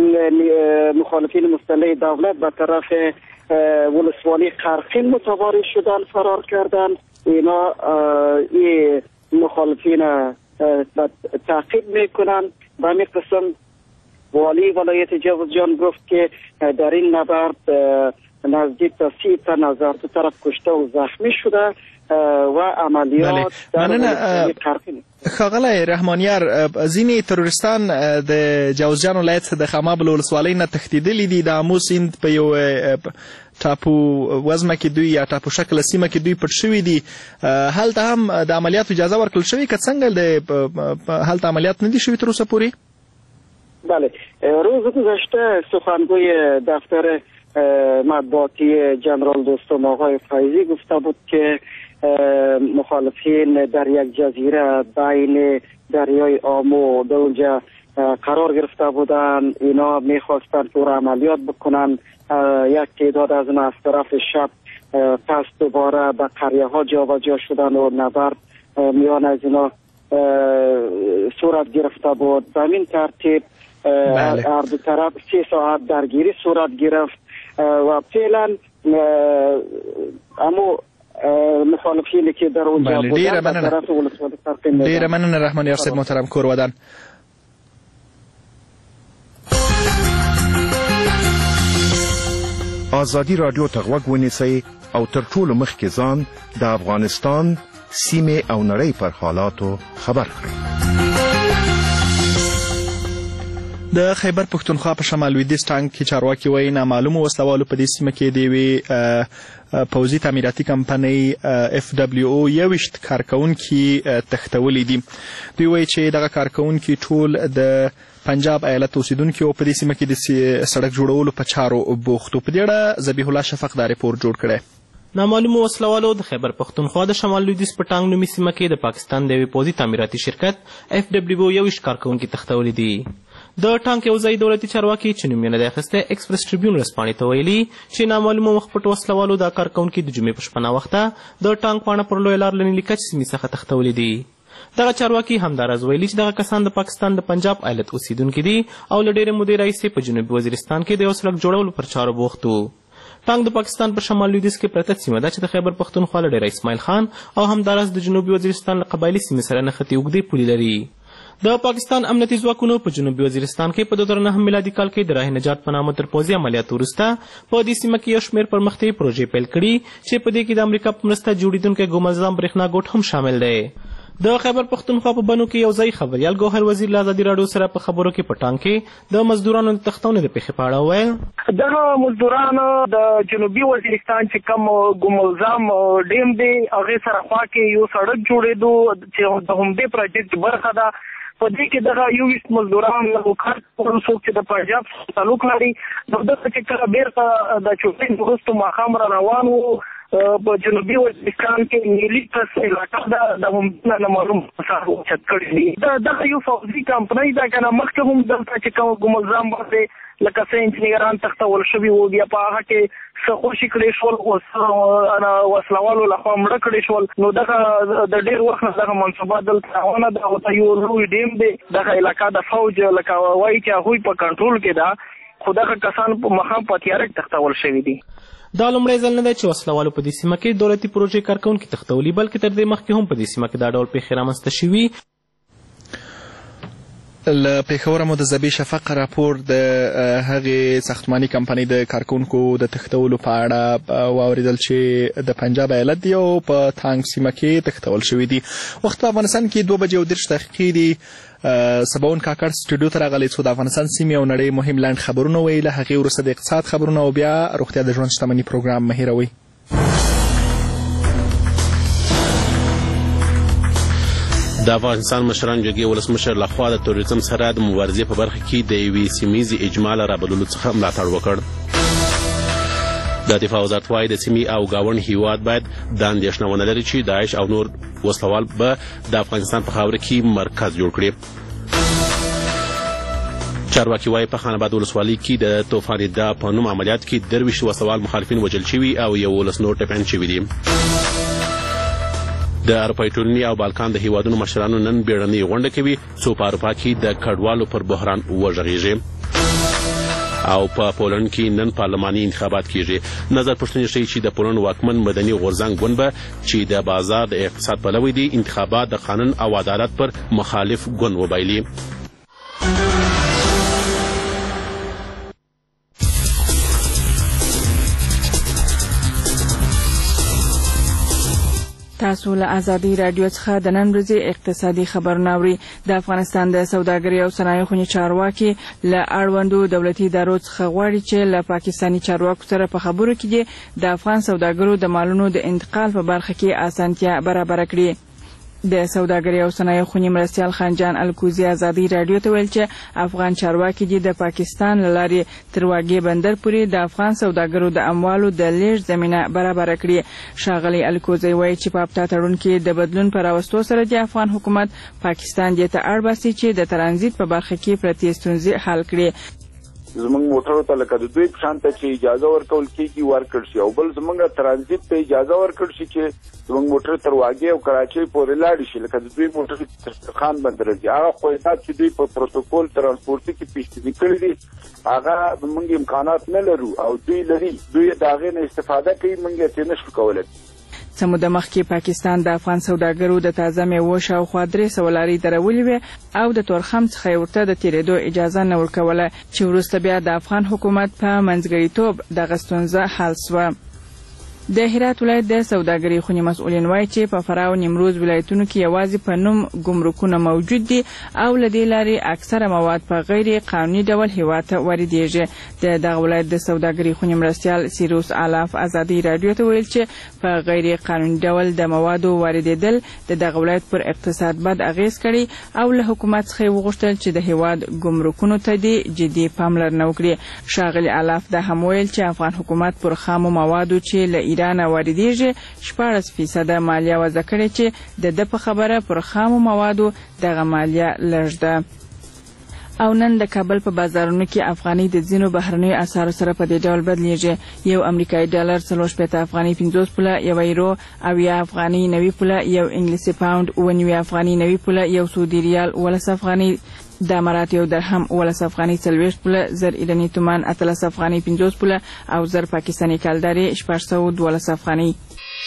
S14: مخالفین مسلح دولت به طرف ولسوالی قرقین متواری شدن، فرار کردن. اینا این مخالفین تعقیب میکنن. به همین قسم والی ولایت جوزجان گفت که در این نبرد نزدیک تا سی تن از دو طرف کشته و زخمی شده و عملیات در ولسوالی قرقین.
S2: ښاغلی رحمانیار، ځینې تروریستان د جوزجان ولایت د خماب له ولسوالۍ نه تښتېدلي دي. د آمو سیند په یو ټاپو وزمه کې دوی یا ټاپو شکله سیمه کې دوی پټ شوي دي. هلته هم د عملیاتو اجازه ورکړل شوې که څنګه هلته عملیات نه دي شوي تر اوسه پورې؟
S14: بله، روز گذشته سخنگوی دفتر مطبوعاتی جنرال دوستم آقای فیضی گفته بود که مخالفین در یک جزیره بین دریای آمو در اونجا قرار گرفته بودن. اینا میخواستن که عملیات بکنن. یک تعداد از اینا از طرف شب پس دوباره به قریه ها جابجا شدن و نبرد میان از اینا صورت گرفته بود. به این ترتیب هر دو طرف سه ساعت درگیری صورت گرفت و فعلا اما مخالفینی که در اونجا بودن به طرف ولسوالی قرقین میدن.
S2: ډیره مننه رحمانیار صاحب محترم کور ودان.
S9: ازادي راډیو ته غوږ ونیسئ او تر ټولو مخکې ځان د افغانستان سیمې او نړۍ پر حالاتو خبر کړئ.
S2: د خیبر پښتونخوا په شمال لویدیځ ټانک کې چارواکي وایي نامعلومو وسلوالو په دې سیمه کې د یوې پوځي تعمیراتي کمپنۍ اف ډبلیو او یوویشت کارکوونکي تښتولي دي. دوی وایي چې دغه کارکوونکي ټول د پنجاب ایالت اوسیدونکي او په دې سیمه کې د سړک جوړولو په چارو بوخت. په دې اړه ذبیح الله شفق دا ریپورټ جوړ کړی.
S15: نامعلومو وسلوالو د خیبر پښتونخوا د شمال لویدیځ په ټانک نومي سیمه کې د پاکستان د یوې پوځي تعمیراتي شرکت اف ډبلیو او یوویشت کارکوونکي تښتولي دي. د ټانک یو ځای دولتي چارواکي چې نوم یې نه دی اخیستی ایکسپرس ټریبیون ورځپاڼې ته ویلي چې نامعلومو مخ پټ وسلوالو دا کارکوونکي د جمعې په شپه ناوخته د ټانک پاڼه پر لویه لار له نیلي کچ سیمې څخه تښتولي دي. دغه چارواکي همداراز ویلي چې دغه کسان د پاکستان د پنجاب ایالت اوسیدونکي دي او له ډېرې مودې راهیسې په جنوبي وزیرستان کې د یو سړک جوړولو پر چارو بوخت وو. ټانک د پاکستان په شمال لویدیځ کې پرته سیمه ده چې د خیبر پښتونخوا له ډېره اسماعیل خان او همداراز د جنوبي وزیرستان له قبایلي سیمې سره نښتې اوږدې پولې لري. د پاکستان امنیتي ځواکونو په جنوبي وزیرستان کې په دوه زره نهم میلادي کال کې د راه نجات په نامه تر پوځي عملیاتو وروسته په دې سیمه کې یو شمېر پرمختیایي پروژې پیل کړي چې په دې کې د امریکا په مرسته جوړېدونکی ګوملزام برېښنا ګوټ هم شامل دی. د خیبر پښتونخوا په بنو کې یو ځای خبریال ګوهر وزیر له ازادي راډیو سره په خبرو کې په ټانک کې د مزدورانو د تښتونې د پیښې په اړه وویل.
S16: دغه مزدورانو د جنوبي وزیرستان چې کوم ګوملزام ډیم دی هغې سره خوا کې یو سړک جوړېدو چې د همدې پروجیکټ برخه ده. په دې کې دغه یوویشت مزدوران کار کوي څوک چې د پنجاب تعلق لري. نو دغه چې کله بیرته د چوکۍ وروسته ماښام را روان وو په جنوبي وزیرستان کې ملي پس علاقه ده د هم نه معلوم مسار اوچت کړی دي. دا دغه یو فوزي کمپنۍ ده که نه مخکې هم دلته چې کوم ګملزام باندې لکه څه انجینران تختول شوي وو بیا په هغه کې څه خوشي کړی شول اوس وسلوالو لخوا مړه کړی شول. نو دغه د ډېر وخت نه دغه منصوبه دلته روانه ده او ته یو لوی ډیم دی. دغه علاقه د فوج لکه وایي چې هغوی په کنټرول کې ده خو دغه کسان په مخام په تیاره کې تختول شوي دي.
S15: دا لومړی ځل نه دی چې وسلوالو په دې سیمه کې دولتي پروژې کارکوونکي تختولي بلکې تر دې مخکې هم په دې سیمه کې دا ډول پیښې رامنځته شوي.
S2: له پېښوره مو د زبې شفق راپور د هغې ساختماني کمپنۍ د کارکوونکو د تښتولو په اړه واورېدل چې د پنجاب ایالت دی او په تانګ سیمه کې تښتول شوي دي. وخت په افغانستان کې دوه بجې او دېرش دقیقې دي. سباون کاکړ سټوډیو ته راغلی څو د افغانستان سیمې او نړۍ مهم لنډ خبرونه ویل، هغې وروسته د اقتصاد خبرونه او بیا روغتیا د ژوند شتمني پروګرام مه هېروئ.
S17: د افغانستان مشران جرګې ولسمشر لخوا د توریزم سره د مبارزې په برخه کې د یوې سیمې اجماع له رابللو څخه ملاتړ وکړ. د دفاع وزارت وايي د سیمې او ګاونډ هیواد باید دا اندېښنه ونه لري چې داعش او نور وسلوال به د افغانستان په خاوره کې مرکز جوړ کړي. چارواکي وايي په خان آباد ولسوالۍ کې د طوفان دا په نوم عملیات کې درویشت وسلوال مخالفین وژل شوي او یولس نور ټپیان شوي دي. د اروپایي ټولنې او بالکان د هیوادونو مشرانو نن بیړنۍ غونډه کوي څو په اروپا کې د کډوالو پر بحران وغږیږي. او په پولنډ کې نن پارلماني انتخابات کیږي. نظر پوښتنې ښیي چې د پولنډ واکمن مدني غورځنګ ګوند به چې د بازار د اقتصاد پلوی دی انتخابات د قانون او عدالت پر مخالف ګوند وبایلي.
S18: تاسو له ازادي رادیو څخه د نن ورځې اقتصادي خبرونه اورئ. د افغانستان د سوداګرۍ او صنایعو خونې چارواکي له اړوندو دولتي ادارو څخه غواړي چې له پاکستاني چارواکو سره په خبرو کې د افغان سوداګرو د مالونو د انتقال په برخه کې اسانتیا برابره کړي. د سوداګرۍ او صنایعو خونې مرستیال خانجان الکوزي ازادي رادیو ته ویل چې افغان چارواکي دي د پاکستان له لارې تر واګې بندر پورې د افغان سوداګرو د اموالو د لیږد زمینه برابره کړي. ښاغلي الکوزي وایي چې په ابتا تړون کې د بدلون په راوستو سره د افغان حکومت پاکستان دې ته اړ باسي چې د ترانزیت په برخه کې پرتې ستونزې حل کړي.
S19: زمونږ موټرو ته لکه د دوی په شان ته چې اجازه ورکول کېږي ورکړل شي او بل زمونږ ترانزیت ته اجازه ورکړل شي چې زمونږ موټر تر واګې او کراچۍ پورې لاړې شي. لکه د دوی موټر تر خان بندر ځي هغه قواعد چې دوی په پروتوکول ترانسپورټي کې پیشنهاد کړي دي هغه زمونږ امکانات نه لرو او دوی لري. دوی د هغې نه استفاده کوي موږ یې ترې نشو کولی.
S18: څه موده مخکې پاکستان د افغان سوداګرو د تازه میوو شاوخوا درې سوه لارې درولې وې او د تورخم څخه یې ورته د تېرېدو اجازه نه ورکوله چې وروسته بیا د افغان حکومت په منځګړیتوب دغه ستونزه حل سوه. د هرات ولایت د سوداګرۍ خونې مسؤلین وایي چې په فراه او نیمروز ولایتونو کې یوازې په نوم ګمرکونه موجود دي او له دې لارې اکثره مواد په غیر قانوني ډول هیواد ته واردېږي. د دغه ولایت د سوداګرۍ خونې مرستیال سیروس آلاف ازادي رادیو ته ویل چې په غیر قانوني ډول د موادو واردېدل د دغه ولایت پر اقتصاد بد اغیز کړي او له حکومت څخه یې وغوښتل چې د هیواد ګمرکونو ته دې جدي پاملرنه وکړي. ښاغلي آلاف دا هم ویل چې افغان حکومت پر خامو موادو چې له ایران واردېږي شپاړس فیصده مالیه وضع کړې چې د ده په خبره پر خامو موادو دغه مالیه لږ ده. او نن د کابل په بازارونو کې افغاني د ځینو بهرنیو اسعارو سره په دې ډول بدلیږي. یو امریکایي ډالر څلور شپېته افغاني پنځوس پوله، یو یورو اویا افغاني نوي پوله، یو انګلیسي پاوند اوه نوي افغاني نوي پوله، یو سعودي ریال اوولس افغاني، د امارات یو درهم اوولس افغاني څلوېښت پوله، زر ایراني تومان اتلس افغاني پنځوس پوله او زر پاکستاني کلدارې شپږ سوه دولس افغاني.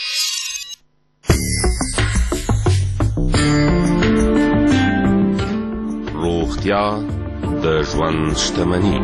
S20: روغتیا د ژوند شتمني.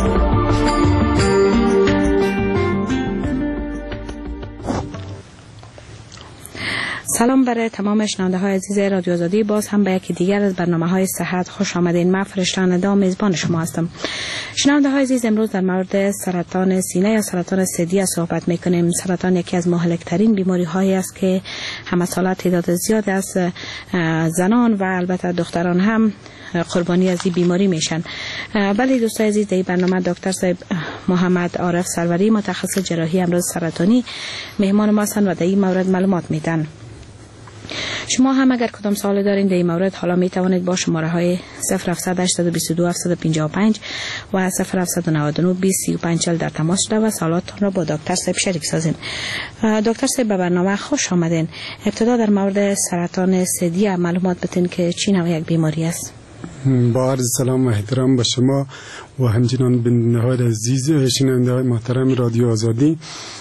S21: سلام برای تمام شنونده های عزیز رادیو آزادی. باز هم به یکی دیگر از برنامه های صحت خوش آمدین. من فرشته ندا میزبان شما هستم. شنونده های عزیز، امروز در مورد سرطان سینه یا سرطان ثدی صحبت میکنیم. سرطان یکی از مهلکترین بیماری هایی است که همه ساله تعداد زیاد از زنان و البته دختران هم قربانی از این بیماری میشن. بله دوستای عزیز، در این برنامه دکتر صاحب محمد عارف سروری متخصص جراحی امراض سرطانی مهمان ما هستند و در این مورد معلومات میدن. شما هم اگر کدام سوال دارین در این مورد حالا می توانید با شماره های صفر هفتصد هشتصد و بیست و دو هفتصد و پنجاه و پنج و صفر هفتصد و نود و نه بیست سی و پنج چهل در تماس شده و سوالاتتان را با دکتر صاحب شریک سازین. دکتر صاحب به برنامه خوش آمدین. ابتدا در مورد سرطان ثدی معلومات بدین که چی نوع یک بیماری است.
S3: با عرض سلام و احترام به شما و همچنان بیننده‌های عزیز شنونده‌های محترم رادیو آزادی.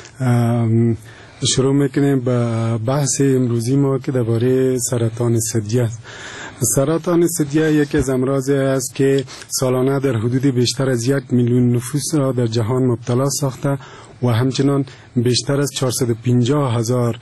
S3: شروع میکنیم با بحث امروزی ما که درباره سرطان ثدی است. سرطان ثدی یکی از امراضی است که سالانه در حدود بیشتر از یک میلیون نفوس را در جهان مبتلا ساخته و همچنان بیشتر از چهارصد و پنجاه هزار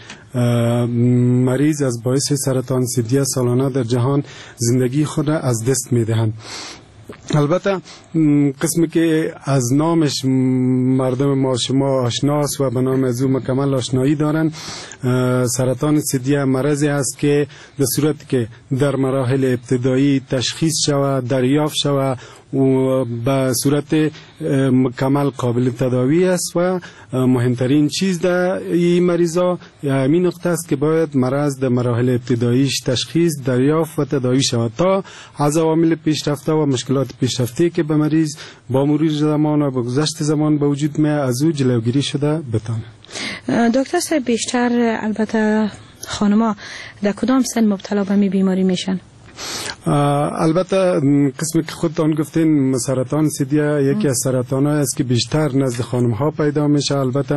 S3: مریض از باعث سرطان ثدی سالانه در جهان زندگی خود را از دست میدهند. البته قسمی که از نامش مردم ما شما آشناست و به نام از او مکمل آشنایی دارند، سرطان ثدی مرضی است که در صورتی که در مراحل ابتدایی تشخیص شود، دریافت شود و به صورت مکمل قابل تداوی است و مهمترین چیز در این مریضا همین نقطه است که باید مرض در مراحل ابتداییش تشخیص، دریافت و تداوی شود تا از عوامل پیشرفته و مشکلات پیشرفته که به مریض با مرور زمان و با گذشت زمان به وجود می از او جلوگیری شده بتانه.
S21: دکتر صاحب بیشتر البته خانما در کدام سن مبتلا به می بیماری میشن؟
S3: البته قسمی که خودتان گفتین سرطان ثدی یکی از سرطان های است که بیشتر نزد خانم ها پیدا میشه. البته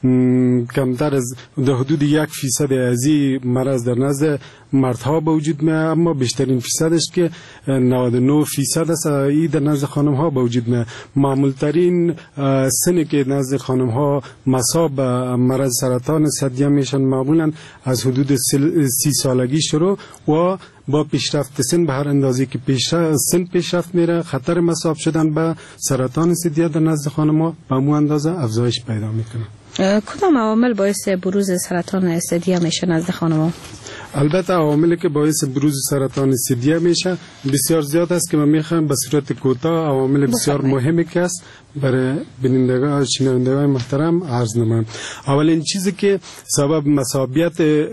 S3: کمتر از در حدود یک فیصد از این مرض در نزد مردها به وجود میاد، اما بیشترین فیصدش که نود و نه فیصد است این در نزد خانم ها به وجود میاد. معمول ترین سنی که نزد خانم ها مصاب به مرض سرطان ثدی میشن معمولا از حدود سی سالگی شروع و با پیشرفت سن به هر اندازه که پیشرفت سن پیشرفت میره خطر مصاب شدن به سرطان ثدی در نزد خانم‌ها به همون اندازه افزایش پیدا میکنه.
S21: کدام عوامل باعث بروز سرطان ثدی میشه نزد خانم‌ها؟
S3: البته عواملی که باعث بروز سرطان ثدی میشه بسیار زیاد است که من میخوام به صورت کوتاه عوامل بسیار مهمی که است برای بینندگان شنوندگان محترم عرض نمایم. اولین چیزی که سبب مصابیت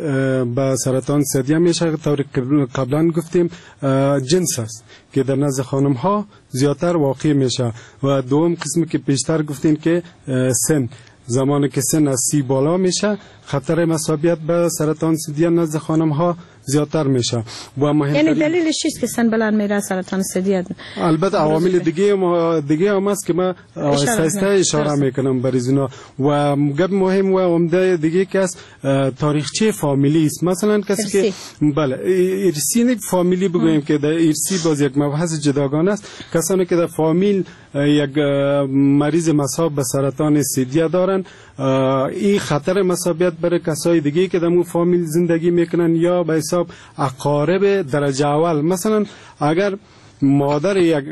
S3: به سرطان ثدی میشه طور قبلا گفتیم جنس است که در نزد خانم ها زیادتر واقع میشه و دوم قسمی که پیشتر گفتیم که سن، زمانی که سن از سی بالا میشه خطر مصابیت به سرطان ثدی نزد خانم ها زیادتر میشه. و
S21: یعنی دلیلش چیست که سن بلند میره سرطان ثدی؟
S3: البته عوامل دیگه ما دیگه هم است که من آهسته اشاره میکنم برای اینا و گپ مهم و عمده دیگه که است تاریخچه فامیلی است. مثلا کسی که بله ارثی فامیلی بگویم که در ارثی باز یک مبحث جداگانه است. کسانی که در فامیل یک مریض مصاب به سرطان ثدی دارن این خطر مصابیت برای کسای دیگه که در اون فامیل زندگی میکنن یا به حساب اقارب درجه اول، مثلا اگر مادر یک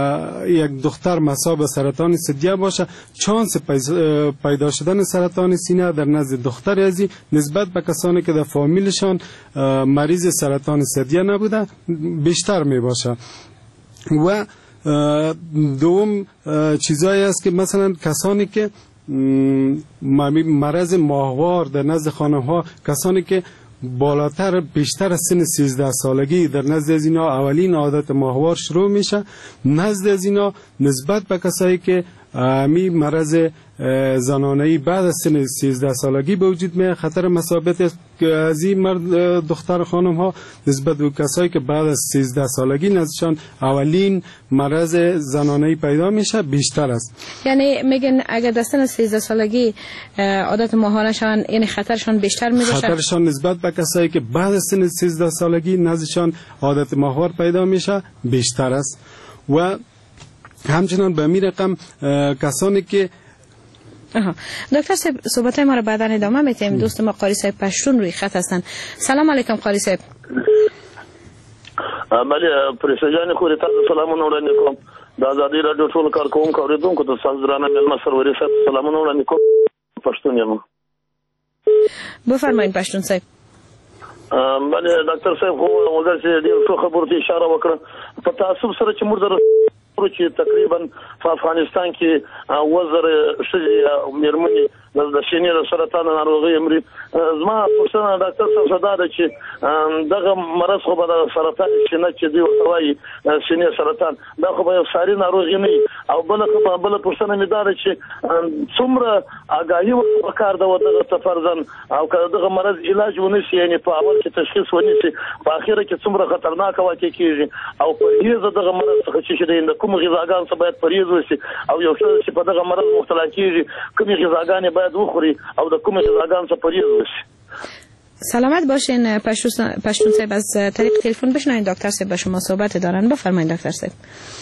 S3: یک دختر مصاب به سرطان ثدی باشه چانس پیدا شدن سرطان سینه در نزد دختر ازی نسبت به کسانی که در فامیلشان مریض سرطان ثدی نبوده بیشتر می باشه. و دوم چیزایی است که مثلا کسانی که مرض ماهوار در نزد خانم ها، کسانی که بالاتر بیشتر از سن سیزده سالگی در نزد از اینا اولین عادت ماهوار شروع میشه، نزد از اینا نسبت به کسایی که می مرض زنانه‌ای بعد از سن سیزده سالگی به وجود میاد خطر مصابت از این مرد دختر خانم ها نسبت به کسایی که بعد از سیزده سالگی نزدشان اولین مرض زنانه‌ای پیدا میشه بیشتر است.
S21: یعنی میگن اگر در سن سیزده سالگی عادت ماهوارشان یعنی خطرشان بیشتر میشه؟
S3: خطرشان نسبت به کسایی که بعد از سن سیزده سالگی نزدشان عادت ماهوار پیدا میشه بیشتر است. و همچنان به می رقم کسانی که
S21: آها. دکتر صاحب صحبت ما رو بعدا ادامه میتیم. دوست ما قاری صاحب پشتون روی خط هستن. سلام علیکم قاری صاحب.
S22: بله پرسجان خو ته سلامونه وړاندې کوم د ازادي رادیو ټول کارکونکو اوریدونکو ته تاسو درانه مېلمه سروري صاحب سلامونه وړاندې کوم. پښتون یم.
S21: بفرمایئ پښتون صاحب.
S22: بله ډاکټر صاحب خو وګورئ چې ډېر څه خبرو ته اشاره وکړه په تعصب سره چې موږ چې تقریبا په افغانستان کې وزر ښځې او مېرمنې د سینې د سرطان ناروغۍ مري. زما پوښتنه ډاکټر صاحب دا ده چې دغه مرض خو به د سرطان سینې چې دوی ورته وایي سینې سرطان دا خو به یو ساري ناروغي نه وي. او بله بله پوښتنه مې دا ده چې څومره آګاهي ورته پکار ده دغه ته فرضاً او که دغه مرض علاج ونه شي یعنې په اول کې تشخیص ونه شي په اخره کې څومره خطرناکه واقع کېږي او پرهیز دغه مرض څخه چې د کوم غذاګانو څخه باید پرهیز وشي او یو څه چې په دغه مرض مبتلا کېږي کومې غذاګانې باید وخوري او د کومې غذاګانو څخه پرهیز وشي.
S21: سلامت باشین. پشتون صاحب از طریق تلفن بشنوین دکتر صاحب با شما صحبت دارن. بفرمایید دکتر صاحب.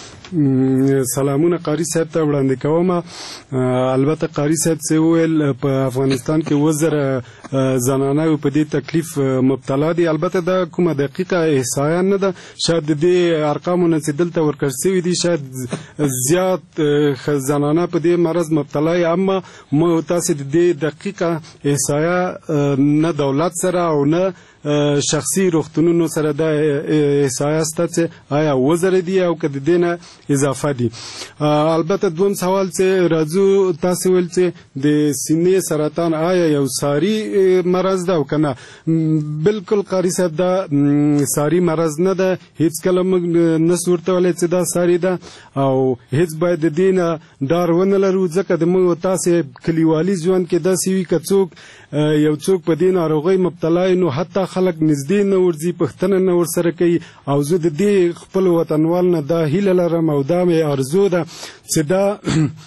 S3: سلامونه قاری صاحب ته وړاندې کوم. البته قاری صاحب څه ویل په افغانستان کې وزر زنانه په دې تکلیف مبتلا دي. البته دا کومه دقیقه احصایه نه ده، شاید د دې ارقامو نه چې دلته ورکړل شوي دي شاید زیات زنانه په دې مرض مبتلا وي، اما مو تاسو د دې دقیقه احصایه نه دولت سره او نه شخصي روغتونونو سره د احصایه سته چې آیا وزر دي او که د دې نه اضافه دي. البته دوم سوال چې راځو تاسو ویل چې د سینې سرطان آیا یو ساری مرض ده او که نه. بالکل قاری صاحب دا ساری مرض نه ده، هیڅ کله موږ نسو ورته ویلی چې دا ساری ده او هیڅ باید د دې نه ډار ونه لرو، ځکه د موږ تاسې کلیوالي ژوند کې داسې وي که څوک یو څوک په دې ناروغۍ مبتلا وي نو حتی خلک نږدې نه ورځي، پوښتنه نه ورسره کوي. او زه د دې خپل وطنوال نه دا هیله لرم او دا مې آرزو ده چې دا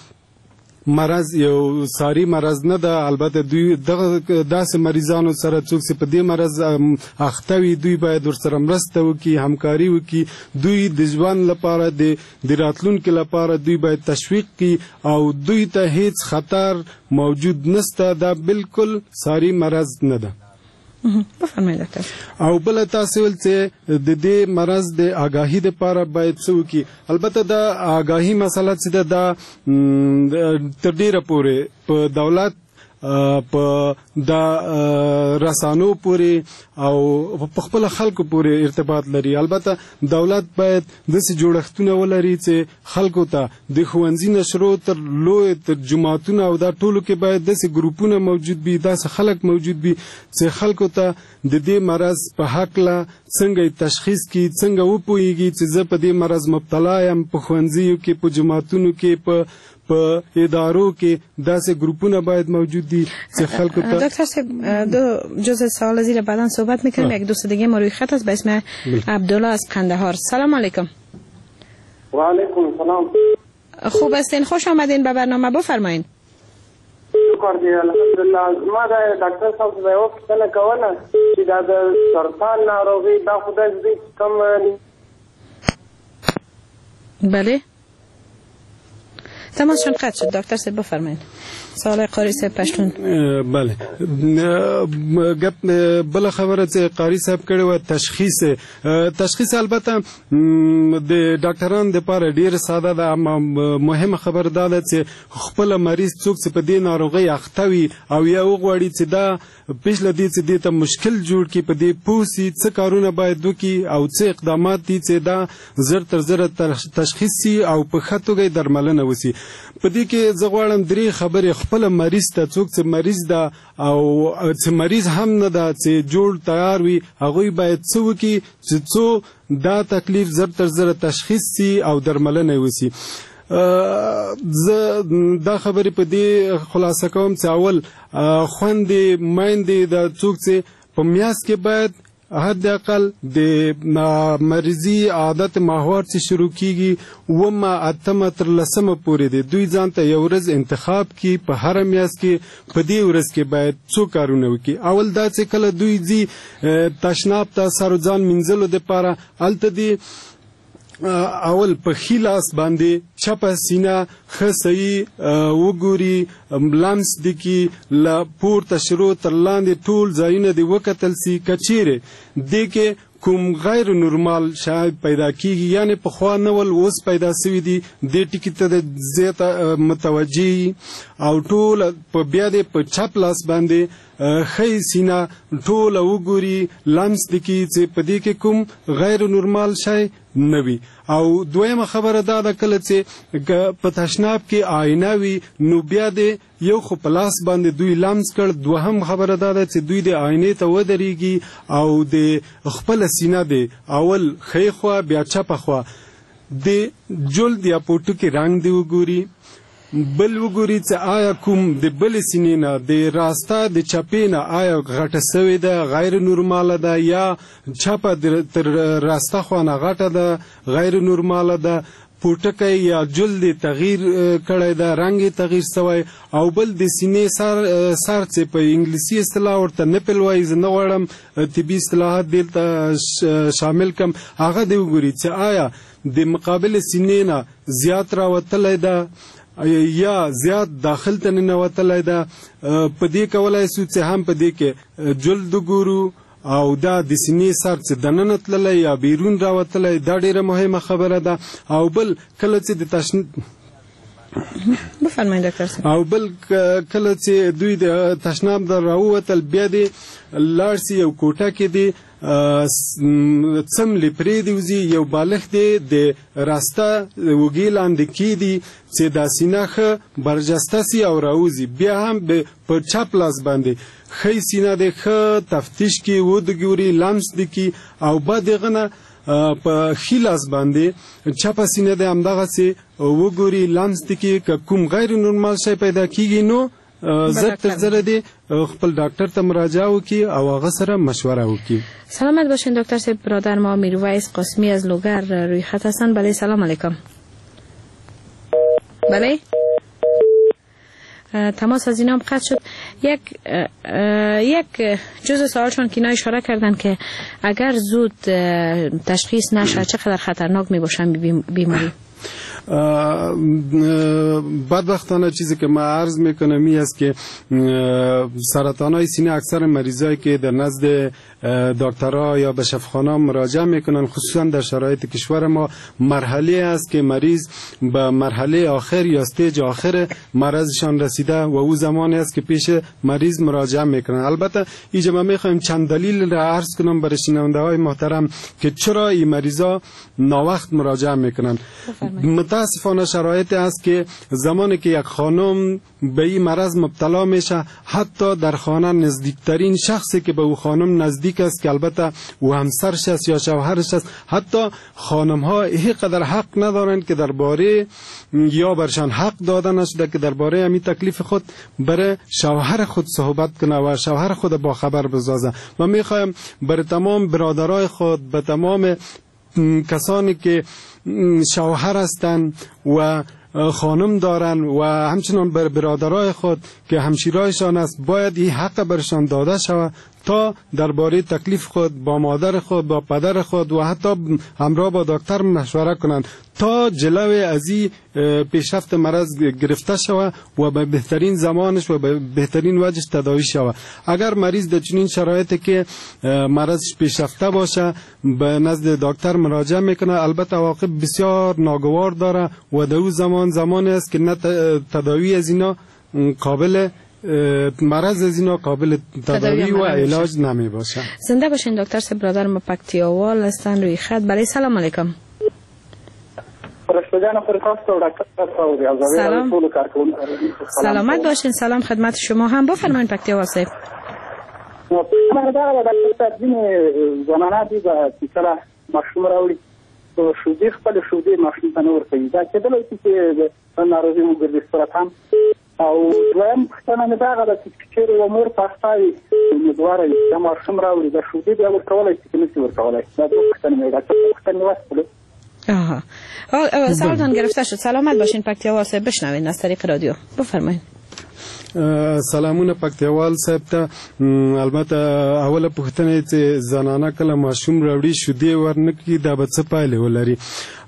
S3: مرض یو ساری مرض نه ده. البته دوی دغه داسې مریضانو سره څوک چې په دې مرض اخته وي دوی باید ورسره مرسته وکړي، همکاري وکړي. دوی د ژوند لپاره د راتلونکي لپاره دوی باید تشویق کړي او دوی ته هیڅ خطر موجود نسته. دا بالکل ساری مرض نه ده.
S21: بفرمایئ ډاکټر.
S3: او بل تاسو ول چې د دې مرض د آگاهی لپاره باید څه وکړي. البته د آگاهی مسله چې دا تر ډیره پورې په دولت په د رسانو پورې او په خپل خلکو پورې ارتباط لري. البته دولت باید داسې جوړښتونه ولري چې خلکو ته د ښوونځي نشرو تر لوی تر جماعتونه او دا ټولو کې باید داسې ګروپونه موجود وي، داسې خلک موجود وي چې خلکو ته د دې مرض په هکله څنګه تشخیص کړي، څنګه وپوهیږي چې زه په دې مرض مبتلا یم. په ښوونځیو کې، په جماعتونو کې، په په ادارو کې داسې گروپونه باید موجود دي که خلکو ته.
S21: دکتر صاحب دو جزء سوال زیر بعداً صحبت میکنیم. یک دوست دیگه ما روی خط است به اسم عبدالله از قندهار. سلام علیکم.
S4: و علیکم السلام.
S21: خوب هستین؟ خوش آمدین به برنامه. بفرمایید.
S4: شکر دی الحمدلله. ما دا ډاکټر صاحب زه یو پوښتنه کوله چې دا د سرطان ناروغي دا خدای دې کم.
S21: بله تماس شد قطع شد. دکتر صاحب بفرمایید. سوال قاری صاحب پشتون.
S3: بله گپ بل خبره چې قاری صاحب کړي و تشخیص تشخیص البته د ډاکټرانو لپاره ډیر ساده ده، اما مهمه خبر دا ده چې خپل مریض څوک چې په دې ناروغۍ اخته وي او یا وغواړي چې دا پیشله دي چې دې ته مشکل جوړ کړي، په دې پوه سي څه کارونه باید وکړي او څه اقدامات دي چې دا زر تر زره تشخیص سي او په ښه توګه درملنه وسي. په دې کې زه غواړم درې خبرې خپل مریض ته، څوک چې مریض ده او چې مریض هم نه ده چې جوړ تیار وي، هغوی باید څه وکړي چې څو دا تکلیف زر تر زره تشخیص سي او درملنه وسي. زه دا خبرې په دې خلاصه کوم چې اول خویندې میندې د څوک چې په میاشت کې باید حد اقل د مریضي عادت ماهوار چې شروع کیږي ومه اتمه تر لسمه پورې دی دوی ځان ته یو ورځ انتخاب کی په هر میاشت کې په دې ورځ کې باید څو کارونه وکړي. اول دا چې کله دوی ځي تشناب ته سر ځان منځلو دپاره هلته دی اول په ښي لاس باندې چپه سینه ښه صحیح وګوري، لمس دي کې له پورته شروع تر لاندې ټول ځایونه دې وکتل سي. که چیرې دې کې کوم غیر نورمال شاید پیدا کیږي، یعنی پخوا نه ول اوس پیدا سوي دي، دې ټکي ته د زیاته متوجه او ټول په بیا دې په چپ لاس باندې خی سینه ټوله وګوري لمس د کې چې په دې کې کوم غیر نورمال شی نه وي. او دویمه خبره دا ده کله چې په تشناب کې آینه وي نو بیا د یو خو په لاس باندې دوی لمس کړ. دوهم خبره دا ده چې دوی د آینې ته ودرېږي او د خپله سینه د اول ښی خوا بیا چپه خوا د جلد یا پوټکي رنګ دی وګوري. بل وګوري چې آیا کوم د بلې سینې نه د راسته د چپې نه آیا غټه سوې ده غیر نورماله ده یا چپه تر راسته خوا نه غټه ده غیر نورماله ده. پوټکی یا جلد تغییر کړی ده رنګ تغییر سوی. او بل د سینې سر سر چې په انګلیسي اصطلاح ورته نپل وایي زه نه غواړم طبي اصطلاحات دلته شامل کم. هغه دی وګوري چې آیا د مقابل سینې نه زیات راوتلی ده یا زیات داخل ته ننوتلی ده. په دې کولی سو چې هم په دې کې جلد وګورو او دا د سینې سر چې دننه تللی یا بیرون راوتلی دا ډیره مهمه خبره ده. او بل کله چې د تشن
S21: بفرمایئ ډاکټر صاحب
S3: او بل کله چې دوی د تشناب در راووتل بیا د لاړ سي یو کوټه کې دی څملې پرېږدي وځي یو بالغ دی د راسته وږې لاندې کېږدي چې دا سینه ښه برجسته سي او راوځي. بیا هم په چپ لاس باندې ښی سینه دی ښه تفتیش کې ودګوري لمس دی کې او بعد هغه نه په ښي لاس باندې چپه سینه دی همدغسې وګوري لمس دی کې که کوم غیر نورمال شی پیدا کېږي نو زر تر زره دی خپل ډاکټر ته مراجعه وکړي او هغه سره مشوره وکړي.
S21: سلامت باشین دکتر صاحب. برادر ما میرویس قاسمی از لوگر روی خط هستند. بله سلام علیکم. بله تماس از اینا هم قطع شد. یک یک جزء سوالشون که اینا اشاره کردن که اگر زود تشخیص نشه چقدر خطرناک می باشن بیماری.
S3: بدبختانه چیزی که ما عرض میکنم این است که سرطان های سینه اکثر مریضایی که در نزد دکترها یا به شفاخانه مراجعه میکنن خصوصا در شرایط کشور ما مرحله است که مریض به مرحله آخر یا استیج آخر مرضشان رسیده و او زمانی است که پیش مریض مراجعه میکنن. البته اینجا ما میخوایم چند دلیل را عرض کنم برای شنونده های محترم که چرا این مریضا ناوقت مراجعه میکنن. متاسفانه شرایط است که زمانی که یک خانم به این مرض مبتلا میشه حتی در خانه نزدیکترین شخصی که به او خانم نزدیک است که البته او همسرش است یا شوهرش است حتی خانم ها اینقدر حق ندارند که درباره یا برشان حق داده نشده که درباره همین تکلیف خود برای شوهر خود صحبت کنه و شوهر خود با خبر بسازه. و میخوایم برای تمام برادرای خود به تمام کسانی که شوهر هستند و خانم دارن و همچنان بر برادرای خود که همشیرایشان است باید این حق برشان داده شود تا درباره تکلیف خود با مادر خود با پدر خود و حتی همراه با دکتر مشوره کنند تا جلوی از این پیشرفت مرض گرفته شود و به بهترین زمانش و به بهترین وجهش تداوی شود. اگر مریض در چنین شرایطی که مرضش پیشرفته باشه به نزد دکتر مراجعه میکنه البته عواقب بسیار ناگوار داره و در اون زمان زمانی است که نه تداوی از اینا قابل مرض از اینا قابل تداوی و علاج نمی باشه.
S21: زنده باشین دکتر صاحب. برادر ما پکتیاوال هستن روی خط. بله سلام علیکم. سلام. سلامت باشین. سلام خدمت شما هم. بفرمایید پکتیاوال صاحب.
S4: من دا د تدوین زماناتي د کله مخشوم راوړي او شودي خپل شودي مخشوم ته نور کوي دا کله چې د ناروغي مګر سرطان او دویم څنګه دا د چې یو مور پاستاوي امیدواره د مخشوم راوړي د شودي د ورکولای چې نسی ورکولای دا څنګه دا څنګه واسطه.
S21: آها. سوالتان گرفته شد. سلامت باشین پکتیاوال صاحب. بشنوین از طریق رادیو. بفرمایید.
S3: سلامونه پکتیاوال صاحب ته. البته اوله پوښتنه چې زنانه کله ماشوم راوړي شودې ورنکړي دا به څه پایلې ولري.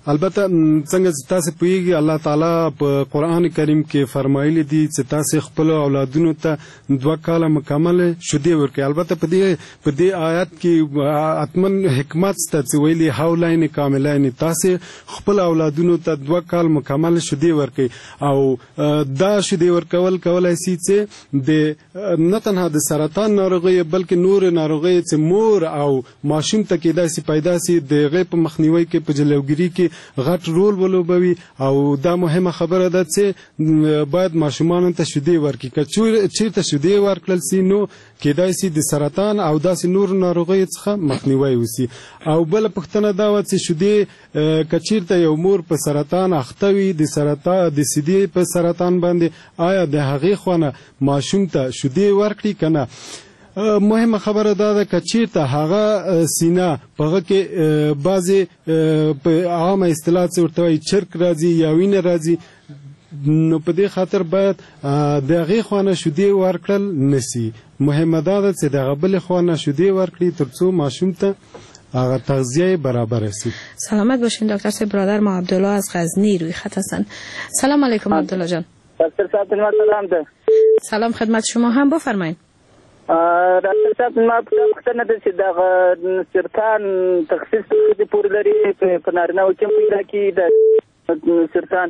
S3: البته څنګه چې تاسو پوهیږئ الله تعالی په قرآن کریم کې فرمایلی دي چې تاسو خپل اولادونو ته دوه کاله مکمل شودې ورکړئ. البته په دې په دې آیات کې اتمن حکمت شته چې ویلي حولین کاملین، تاسو خپل اولادونو ته دوه کال مکمل شودې ورکړئ. او دا شودې ورکول کولای شي چې د نه تنها د سرطان ناروغي بلکې نور ناروغي چې مور او ماشوم ته کېدای شي پیدا شي د هغې په مخنیوي کې په جلوګیري کې غټ رول ولوبوي. او دا مهمه خبره ده چې باید ماشومانو ته شودې ورکړي. که چېرته شودې ورکړل شي نو کېدای شي د سرطان او داسې نور ناروغیو څخه مخنیوی وشي. او بله پوښتنه دا وه چې شودې که چېرته یو مور په سرطان اخته وي د سرطان د سیدې په سرطان باندې آیا د هغې خوا نه ماشوم ته شودې ورکړي که نه؟ مهمه خبره دا ده که چېرته هغه سینه په هغه کې بعضې په عامه اصطلاح څه ورته وایي چرک راځي یا وینه راځي، نو په دې خاطر باید د هغې خوا نه شودې ورکړل نه سي. مهمه دا ده چې د هغه بلې خوا نه شودې ورکړي تر څو ماشوم ته هغه تغذیه برابر است.
S21: سلامت باشین دکتر صاحب. برادر ما عبدالله از غزنی روی خط هستند. سلام علیکم عبدالله جان.
S4: دکتر صاحب سلام ده.
S21: سلام خدمت شما هم، بفرمایید.
S4: دکتر صاحب ما پوښتنه ده چې دغه سرطان تخصیص ښځې پورې لري په نارینه‌و کې پیدا کېږي د سرطان،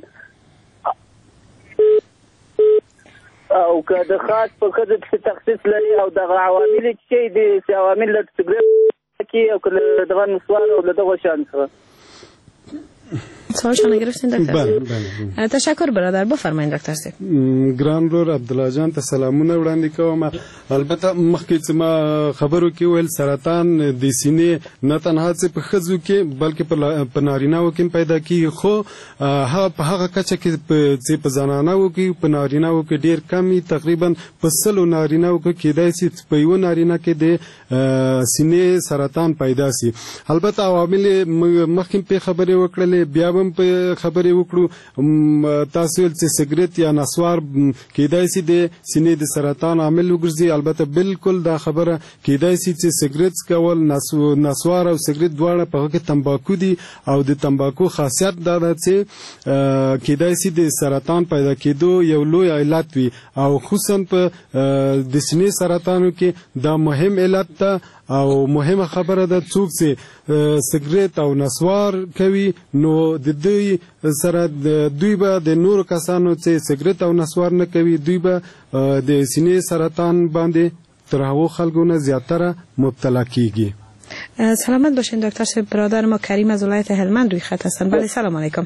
S4: او که د خاص په ښځو کې تخصیص لري او دغه عوامل یې چې دي چې عوامل له سګرټ کې او که له دغه نسوار او له دغو شیانو څخه.
S21: سوالشان گرفتین دکتر؟
S3: بله بله.
S21: تشکر برادر، بفرمایید دکتر صاحب.
S3: ګران ورور عبدالله جان ته سلامونه وړاندې کوم. البته مخکې چې ما خبرو کې ویل سرطان د سینې نه تنها چې په ښځو کې بلکې په نارینه‌و کې پیدا کېږي، خو په هغه کچه کې چې په زنانه‌و کې په نارینه‌و کې ډېر کم وي. تقریبا په سلو نارینه‌و کې کېدای شي په یوه نارینه کې د سینې سرطان پیدا شي. البته عوامل مخکې پې خبرې وکړلې، بیا هم په خبرې وکړو. تاسو ویل چې سګرټ یا نسوار کېدای شي د سینې د سرطان عامل وګرځي. البته بالکل دا خبره کېدای شي چې سګرټ څکول، نسوار او سګرټ دواړه په هغه کې تمباکو دي او د تمباکو خاصیت دا ده چې کېدای شي د سرطان پیدا کېدو یو لوی علت وي، او خصوصا په د سینې سرطانو کې دا مهم علت ده. او مهمه خبره ده څوک چې سګرټ او نسوار کوي نو د دوی سره دوی به د نورو کسانو چې سګرټ او نسوار نه کوي دوی به د سینې سرطان باندې تر هغو خلکو نه زیاتره مبتلا کیږي.
S21: سلامت باشین دکتر صاحب. برادر ما کریم از ولایت هلمند روی خط هستند. بله سلام علیکم.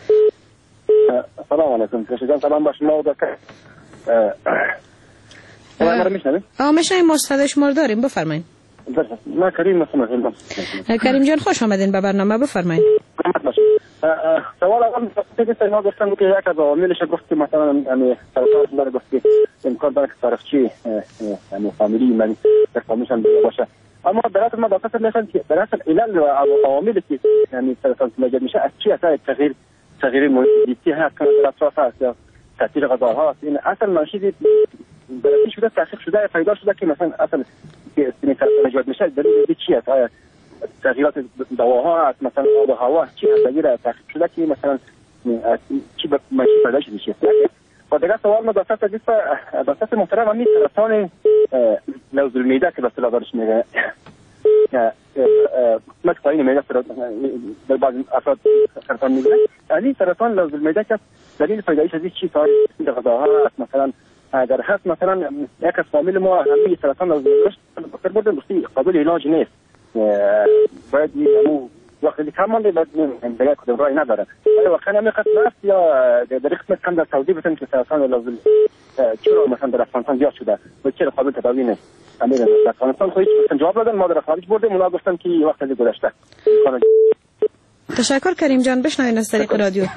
S1: سلام علیکم. سلام با شما و دکتر. ما میشنوید؟
S21: آه میشنویم. مستند شما داریم، بفرمایید.
S1: ما کریم هستم.
S21: کریم جان خوش آمدین به برنامه، بفرمایید.
S1: سوال اول فکر کنم گفتم که یک از عواملش گفت که مثلا یعنی سرطان داره، گفت که امکان داره که طرفچی یعنی فامیلی من در فامیلشان باشه. اما در اصل ما دقت می‌کنم که در اصل علل و عواملی که یعنی سرطان ایجاد میشه از چی اثر تغییر تغییر محیطی هست که در اطراف هست یا تاثیر غذاها است. این اصل منشأ بررسی شده تحقیق شده پیدا شده که مثلا اصل که سرطان ایجاد میشه دلیل چی است؟ آیا تغییرات دواها است، مثلا آب و هوا چی است؟ تغییر تحقیق شده که مثلا چی به منشأ پیدا شده. و دیگر سوال ما دکتر تجیب دکتر محترم همین سرطان لوز المعده که به اصطلاح دارش میگه قسمت پایین معده در بعض افراد سرطان میگیره. یعنی سرطان لوز المعده که دلیل پیدایش از چی سوال غذاها است؟ مثلا اگر هست مثلا یک از فامیل ما همین سرطان لوز المعده دکتر برده بسیار قابل علاج نیست، باید مو وقتی کامل بعد دیگه کدوم رای نداره. ولی واقعا همین خط است یا در قسمت کم در سعودی بتن که سرطان لوز چرا مثلا در افغانستان زیاد شده و چرا قابل تداوی نیست؟ امیر در افغانستان خودش جواب دادن، ما در خارج بردیم اونا گفتن که وقت از گذشته.
S21: تشکر کریم جان. بشنوین از طریق رادیو.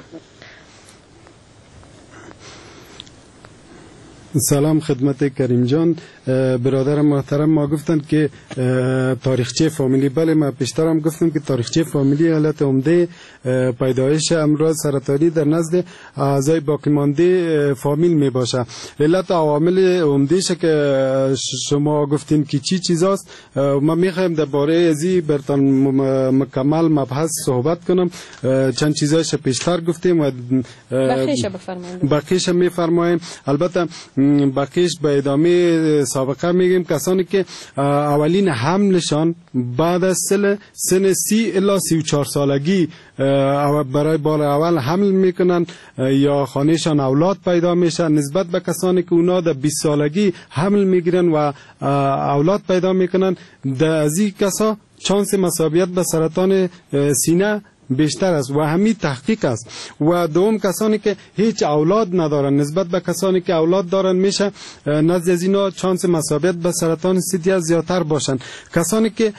S3: سلام خدمت کریم جان. برادر محترم ما گفتن که تاریخچه فامیلی، بله ما پیشترم گفتم که تاریخچه فامیلی علت عمده پیدایش امراض سرطانی در نزد اعضای باقی مانده فامیل می باشه. علت عوامل عمده‌ش که شما گفتین که چی چیزاست، ما میخوایم درباره ازی برتان مکمل مبحث صحبت کنم. چند چیزایش پیشتر گفتیم و
S21: بقیش بفرمایید.
S3: بقیش میفرماییم. البته بقیش به ادامه سابقه میگیم کسانی که اولین حملشان بعد از سن سی الی سی و چهار سالگی برای بار اول حمل میکنن یا خانهشان اولاد پیدا میشه، نسبت به کسانی که اونا در بیست سالگی حمل میگیرن و اولاد پیدا میکنن، در از این کسا چانس مصابیت به سرطان سینه بیشتر است و همین تحقیق است. و دوم کسانی که هیچ اولاد ندارن نسبت به کسانی که اولاد دارن میشه نزد از اینا چانس مصابیت به سرطان سیدیا زیادتر باشن. کسانی که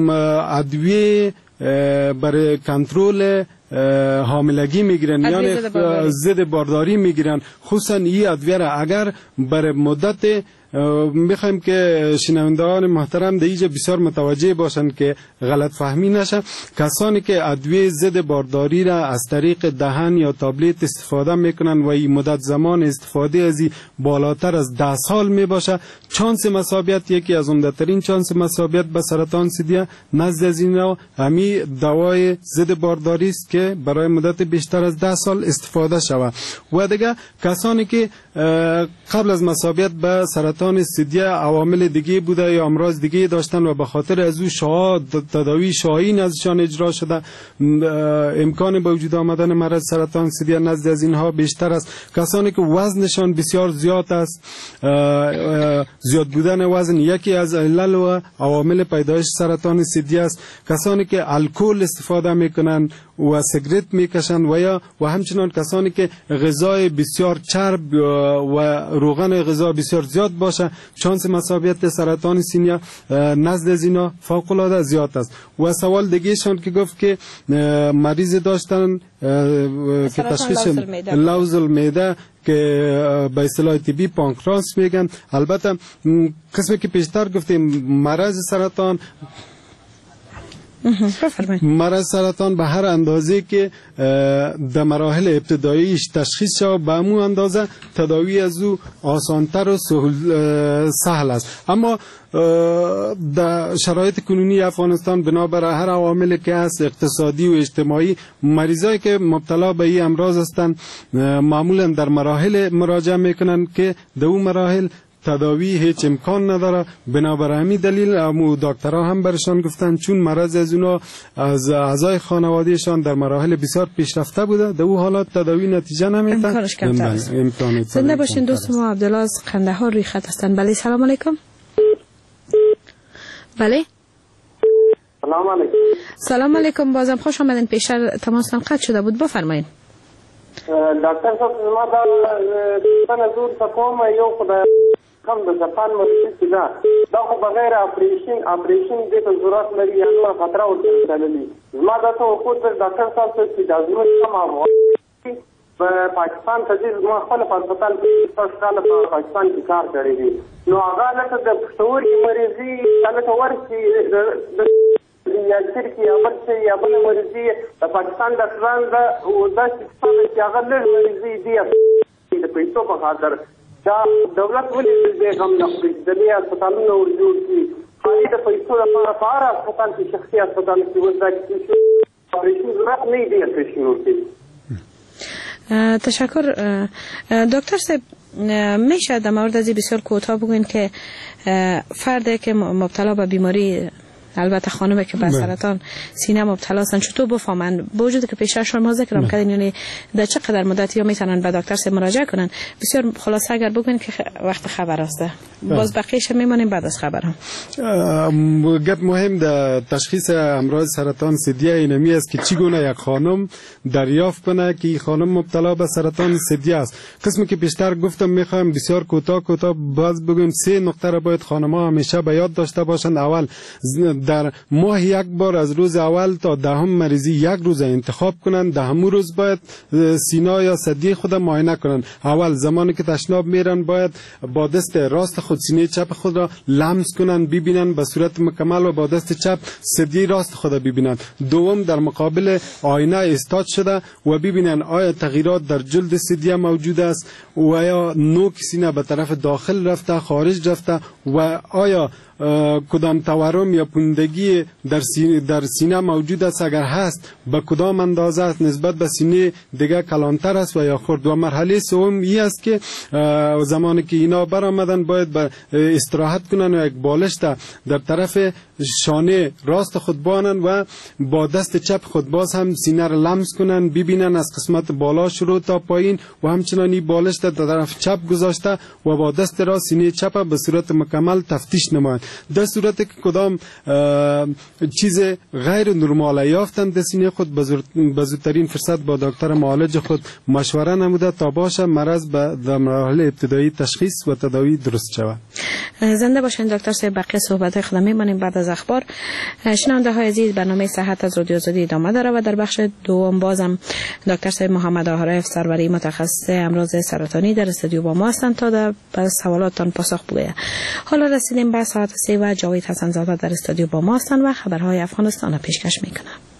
S3: ادویه برای کنترل حاملگی میگیرن یعنی ضد بارداری میگیرن، خصوصا این ادویه را اگر برای مدت میخوایم که شنوندگان محترم در اینجا بسیار متوجه باشند که غلط فهمی نشه. کسانی که ادویه ضد بارداری را از طریق دهن یا تابلت استفاده میکنن و این مدت زمان استفاده از این بالاتر از ده سال میباشه، چانس مصابیت یکی از عمده‌ترین چانس مصابیت به سرطان سیدیا نزد از اینا همین دوای ضد بارداری است که برای مدت بیشتر از ده سال استفاده شود. و دیگه کسانی که قبل از مصابیت به سرطان سیدیا عوامل دیگه بوده یا امراض دیگه داشتن و به خاطر از او شعاع تداوی شایین ازشان اجرا شده، امکان به وجود آمدن مرض سرطان سیدیا نزد از اینها بیشتر است. کسانی که وزنشان بسیار زیاد است، زیاد بودن وزن یکی از علل و عوامل پیدایش سرطان سیدیا است. کسانی که الکل استفاده میکنن و سیگرت میکشن و یا و همچنان کسانی که غذای بسیار چرب و روغن غذا بسیار زیاد باشه، شانس مصابیت سرطان سینه نزد از اینا فوق العاده زیاد است. و سوال دیگه شان که گفت که مریض داشتن که تشخیص لوز المعده که به اصطلاح طبی پانکراس میگن. البته قسمی که پیشتر گفتیم مرض سرطان مرض سرطان به هر اندازه که در مراحل ابتداییش تشخیص شود به همون اندازه تداوی از او آسانتر و سهل است. اما در شرایط کنونی افغانستان بنابر هر عواملی که هست اقتصادی و اجتماعی، مریضایی که مبتلا به این امراض هستند معمولا در مراحل مراجعه میکنن که در اون مراحل تداوی هیچ امکان نداره. بنابر همین دلیل امو دکترها هم برشان گفتن چون مرض از اونا از اعضای خانوادهشان در مراحل بسیار پیشرفته بوده، در اون حالات تداوی نتیجه نمیده.
S21: امکانش کمتر است. زنده باشین دوست ما. عبدالله از قندهار روی خط هستن. بله سلام علیکم. بله
S6: سلام علیکم.
S21: سلام علیکم. بازم خوش آمدین. پیشتر تماسم قطع شده بود، بفرمایید.
S6: دکتر صاحب ما دا تنه زور تکوم یو خدای کم د ځپان مرسي ده دا خو بغیر اپریشن اپریشن دې ته ضرورت لري یا نو خطر ورته تللی زما دا ته خو د ډاکټر صاحب څخه چې دا ضرورت کم افغان په پاکستان ته چې زما خپل په هسپتال کې څو کال په پاکستان کې کار کړی دی نو هغه لکه د پښتورګي مریضي هلته ورشي یا شرکي یا بل څه یا بل مریضي د پاکستان ډاکټران دا داسې چې هغه لږ مریضي دي د پیسو په خاطر دا دولت ولې دې هم نه خوري د دې هسپتالونو ورجوړ کړي خالي د پیسو لپاره په هر هسپتال کې شخصي هسپتال کې وځي چې اپریشن ضرورت نه دی اپریشن وکړي.
S21: تشکر دکتر صاحب. میشه در مورد از بسیار کوتاه بگوین که فردی که مبتلا به بیماری، البته خانمی که به سرطان سینه مبتلا هستن، چطور بفهمن با وجودی که پیشتر شما ذکرم کردین یعنی در چقدر مدت یا میتونن به دکتر صاحب مراجعه کنن؟ بسیار خلاصه اگر بگین که وقت خبر است. باز بقیه‌اش میمونیم بعد از خبرم.
S3: گپ مهم در تشخیص امراض سرطان ثدیه اینمی است که چگونه یک خانم دریافت کنه که این خانم مبتلا به سرطان ثدیه است. قسمی که پیشتر گفتم میخوایم بسیار کوتاه کوتاه باز بگیم سه نکته را باید خانم‌ها همیشه به یاد داشته باشند. اول در ماه یک بار از روز اول تا دهم مریضی یک روز انتخاب کنند. دهم روز باید سینه یا ثدی خود معاینه کنند. اول زمانی که تشناب میرن باید با دست راست خود سینه چپ خود را لمس کنند، ببینند به صورت مکمل و با دست چپ ثدی راست خود ببینند. دوم در مقابل آینه ایستاد شده و ببینند آیا تغییرات در جلد ثدی موجود است و یا نوک سینه به طرف داخل رفته، خارج رفته و آیا کدام تورم یا پوندگی در سینه, در سینه موجود است. اگر هست به کدام اندازه است، نسبت به سینه دیگه کلانتر است و یا خرد. و مرحله سوم این است که زمانی که اینا برآمدن باید به استراحت کنن و یک بالشت در طرف شانه راست خود بانن و با دست چپ خود باز هم سینه را لمس کنن، ببینن از قسمت بالا شروع تا پایین و همچنان این بالشت در طرف چپ گذاشته و با دست راست سینه چپ به صورت مکمل تفتیش نمایند. در صورتی که کدام چیز غیر نرمال یافتند در سینه خود به زودترین فرصت با دکتر معالج خود مشوره نموده تا باشه مرض به در مراحل ابتدایی تشخیص و تداوی درست شود.
S21: زنده باشین دکتر صاحب. بقیه صحبت خود می‌مانیم بعد از اخبار. شنونده های عزیز، برنامه صحت از رادیو آزادی ادامه داره و در بخش دوم بازم دکتر صاحب محمد آهرایف سروری متخصص امراض سرطانی در استودیو با ما هستند تا در سوالاتتان پاسخ بگوید. حالا رسیدیم به ساعت سه و جاوید حسن زاده در استودیو با ما هستند و خبرهای افغانستان را پیشکش میکنند.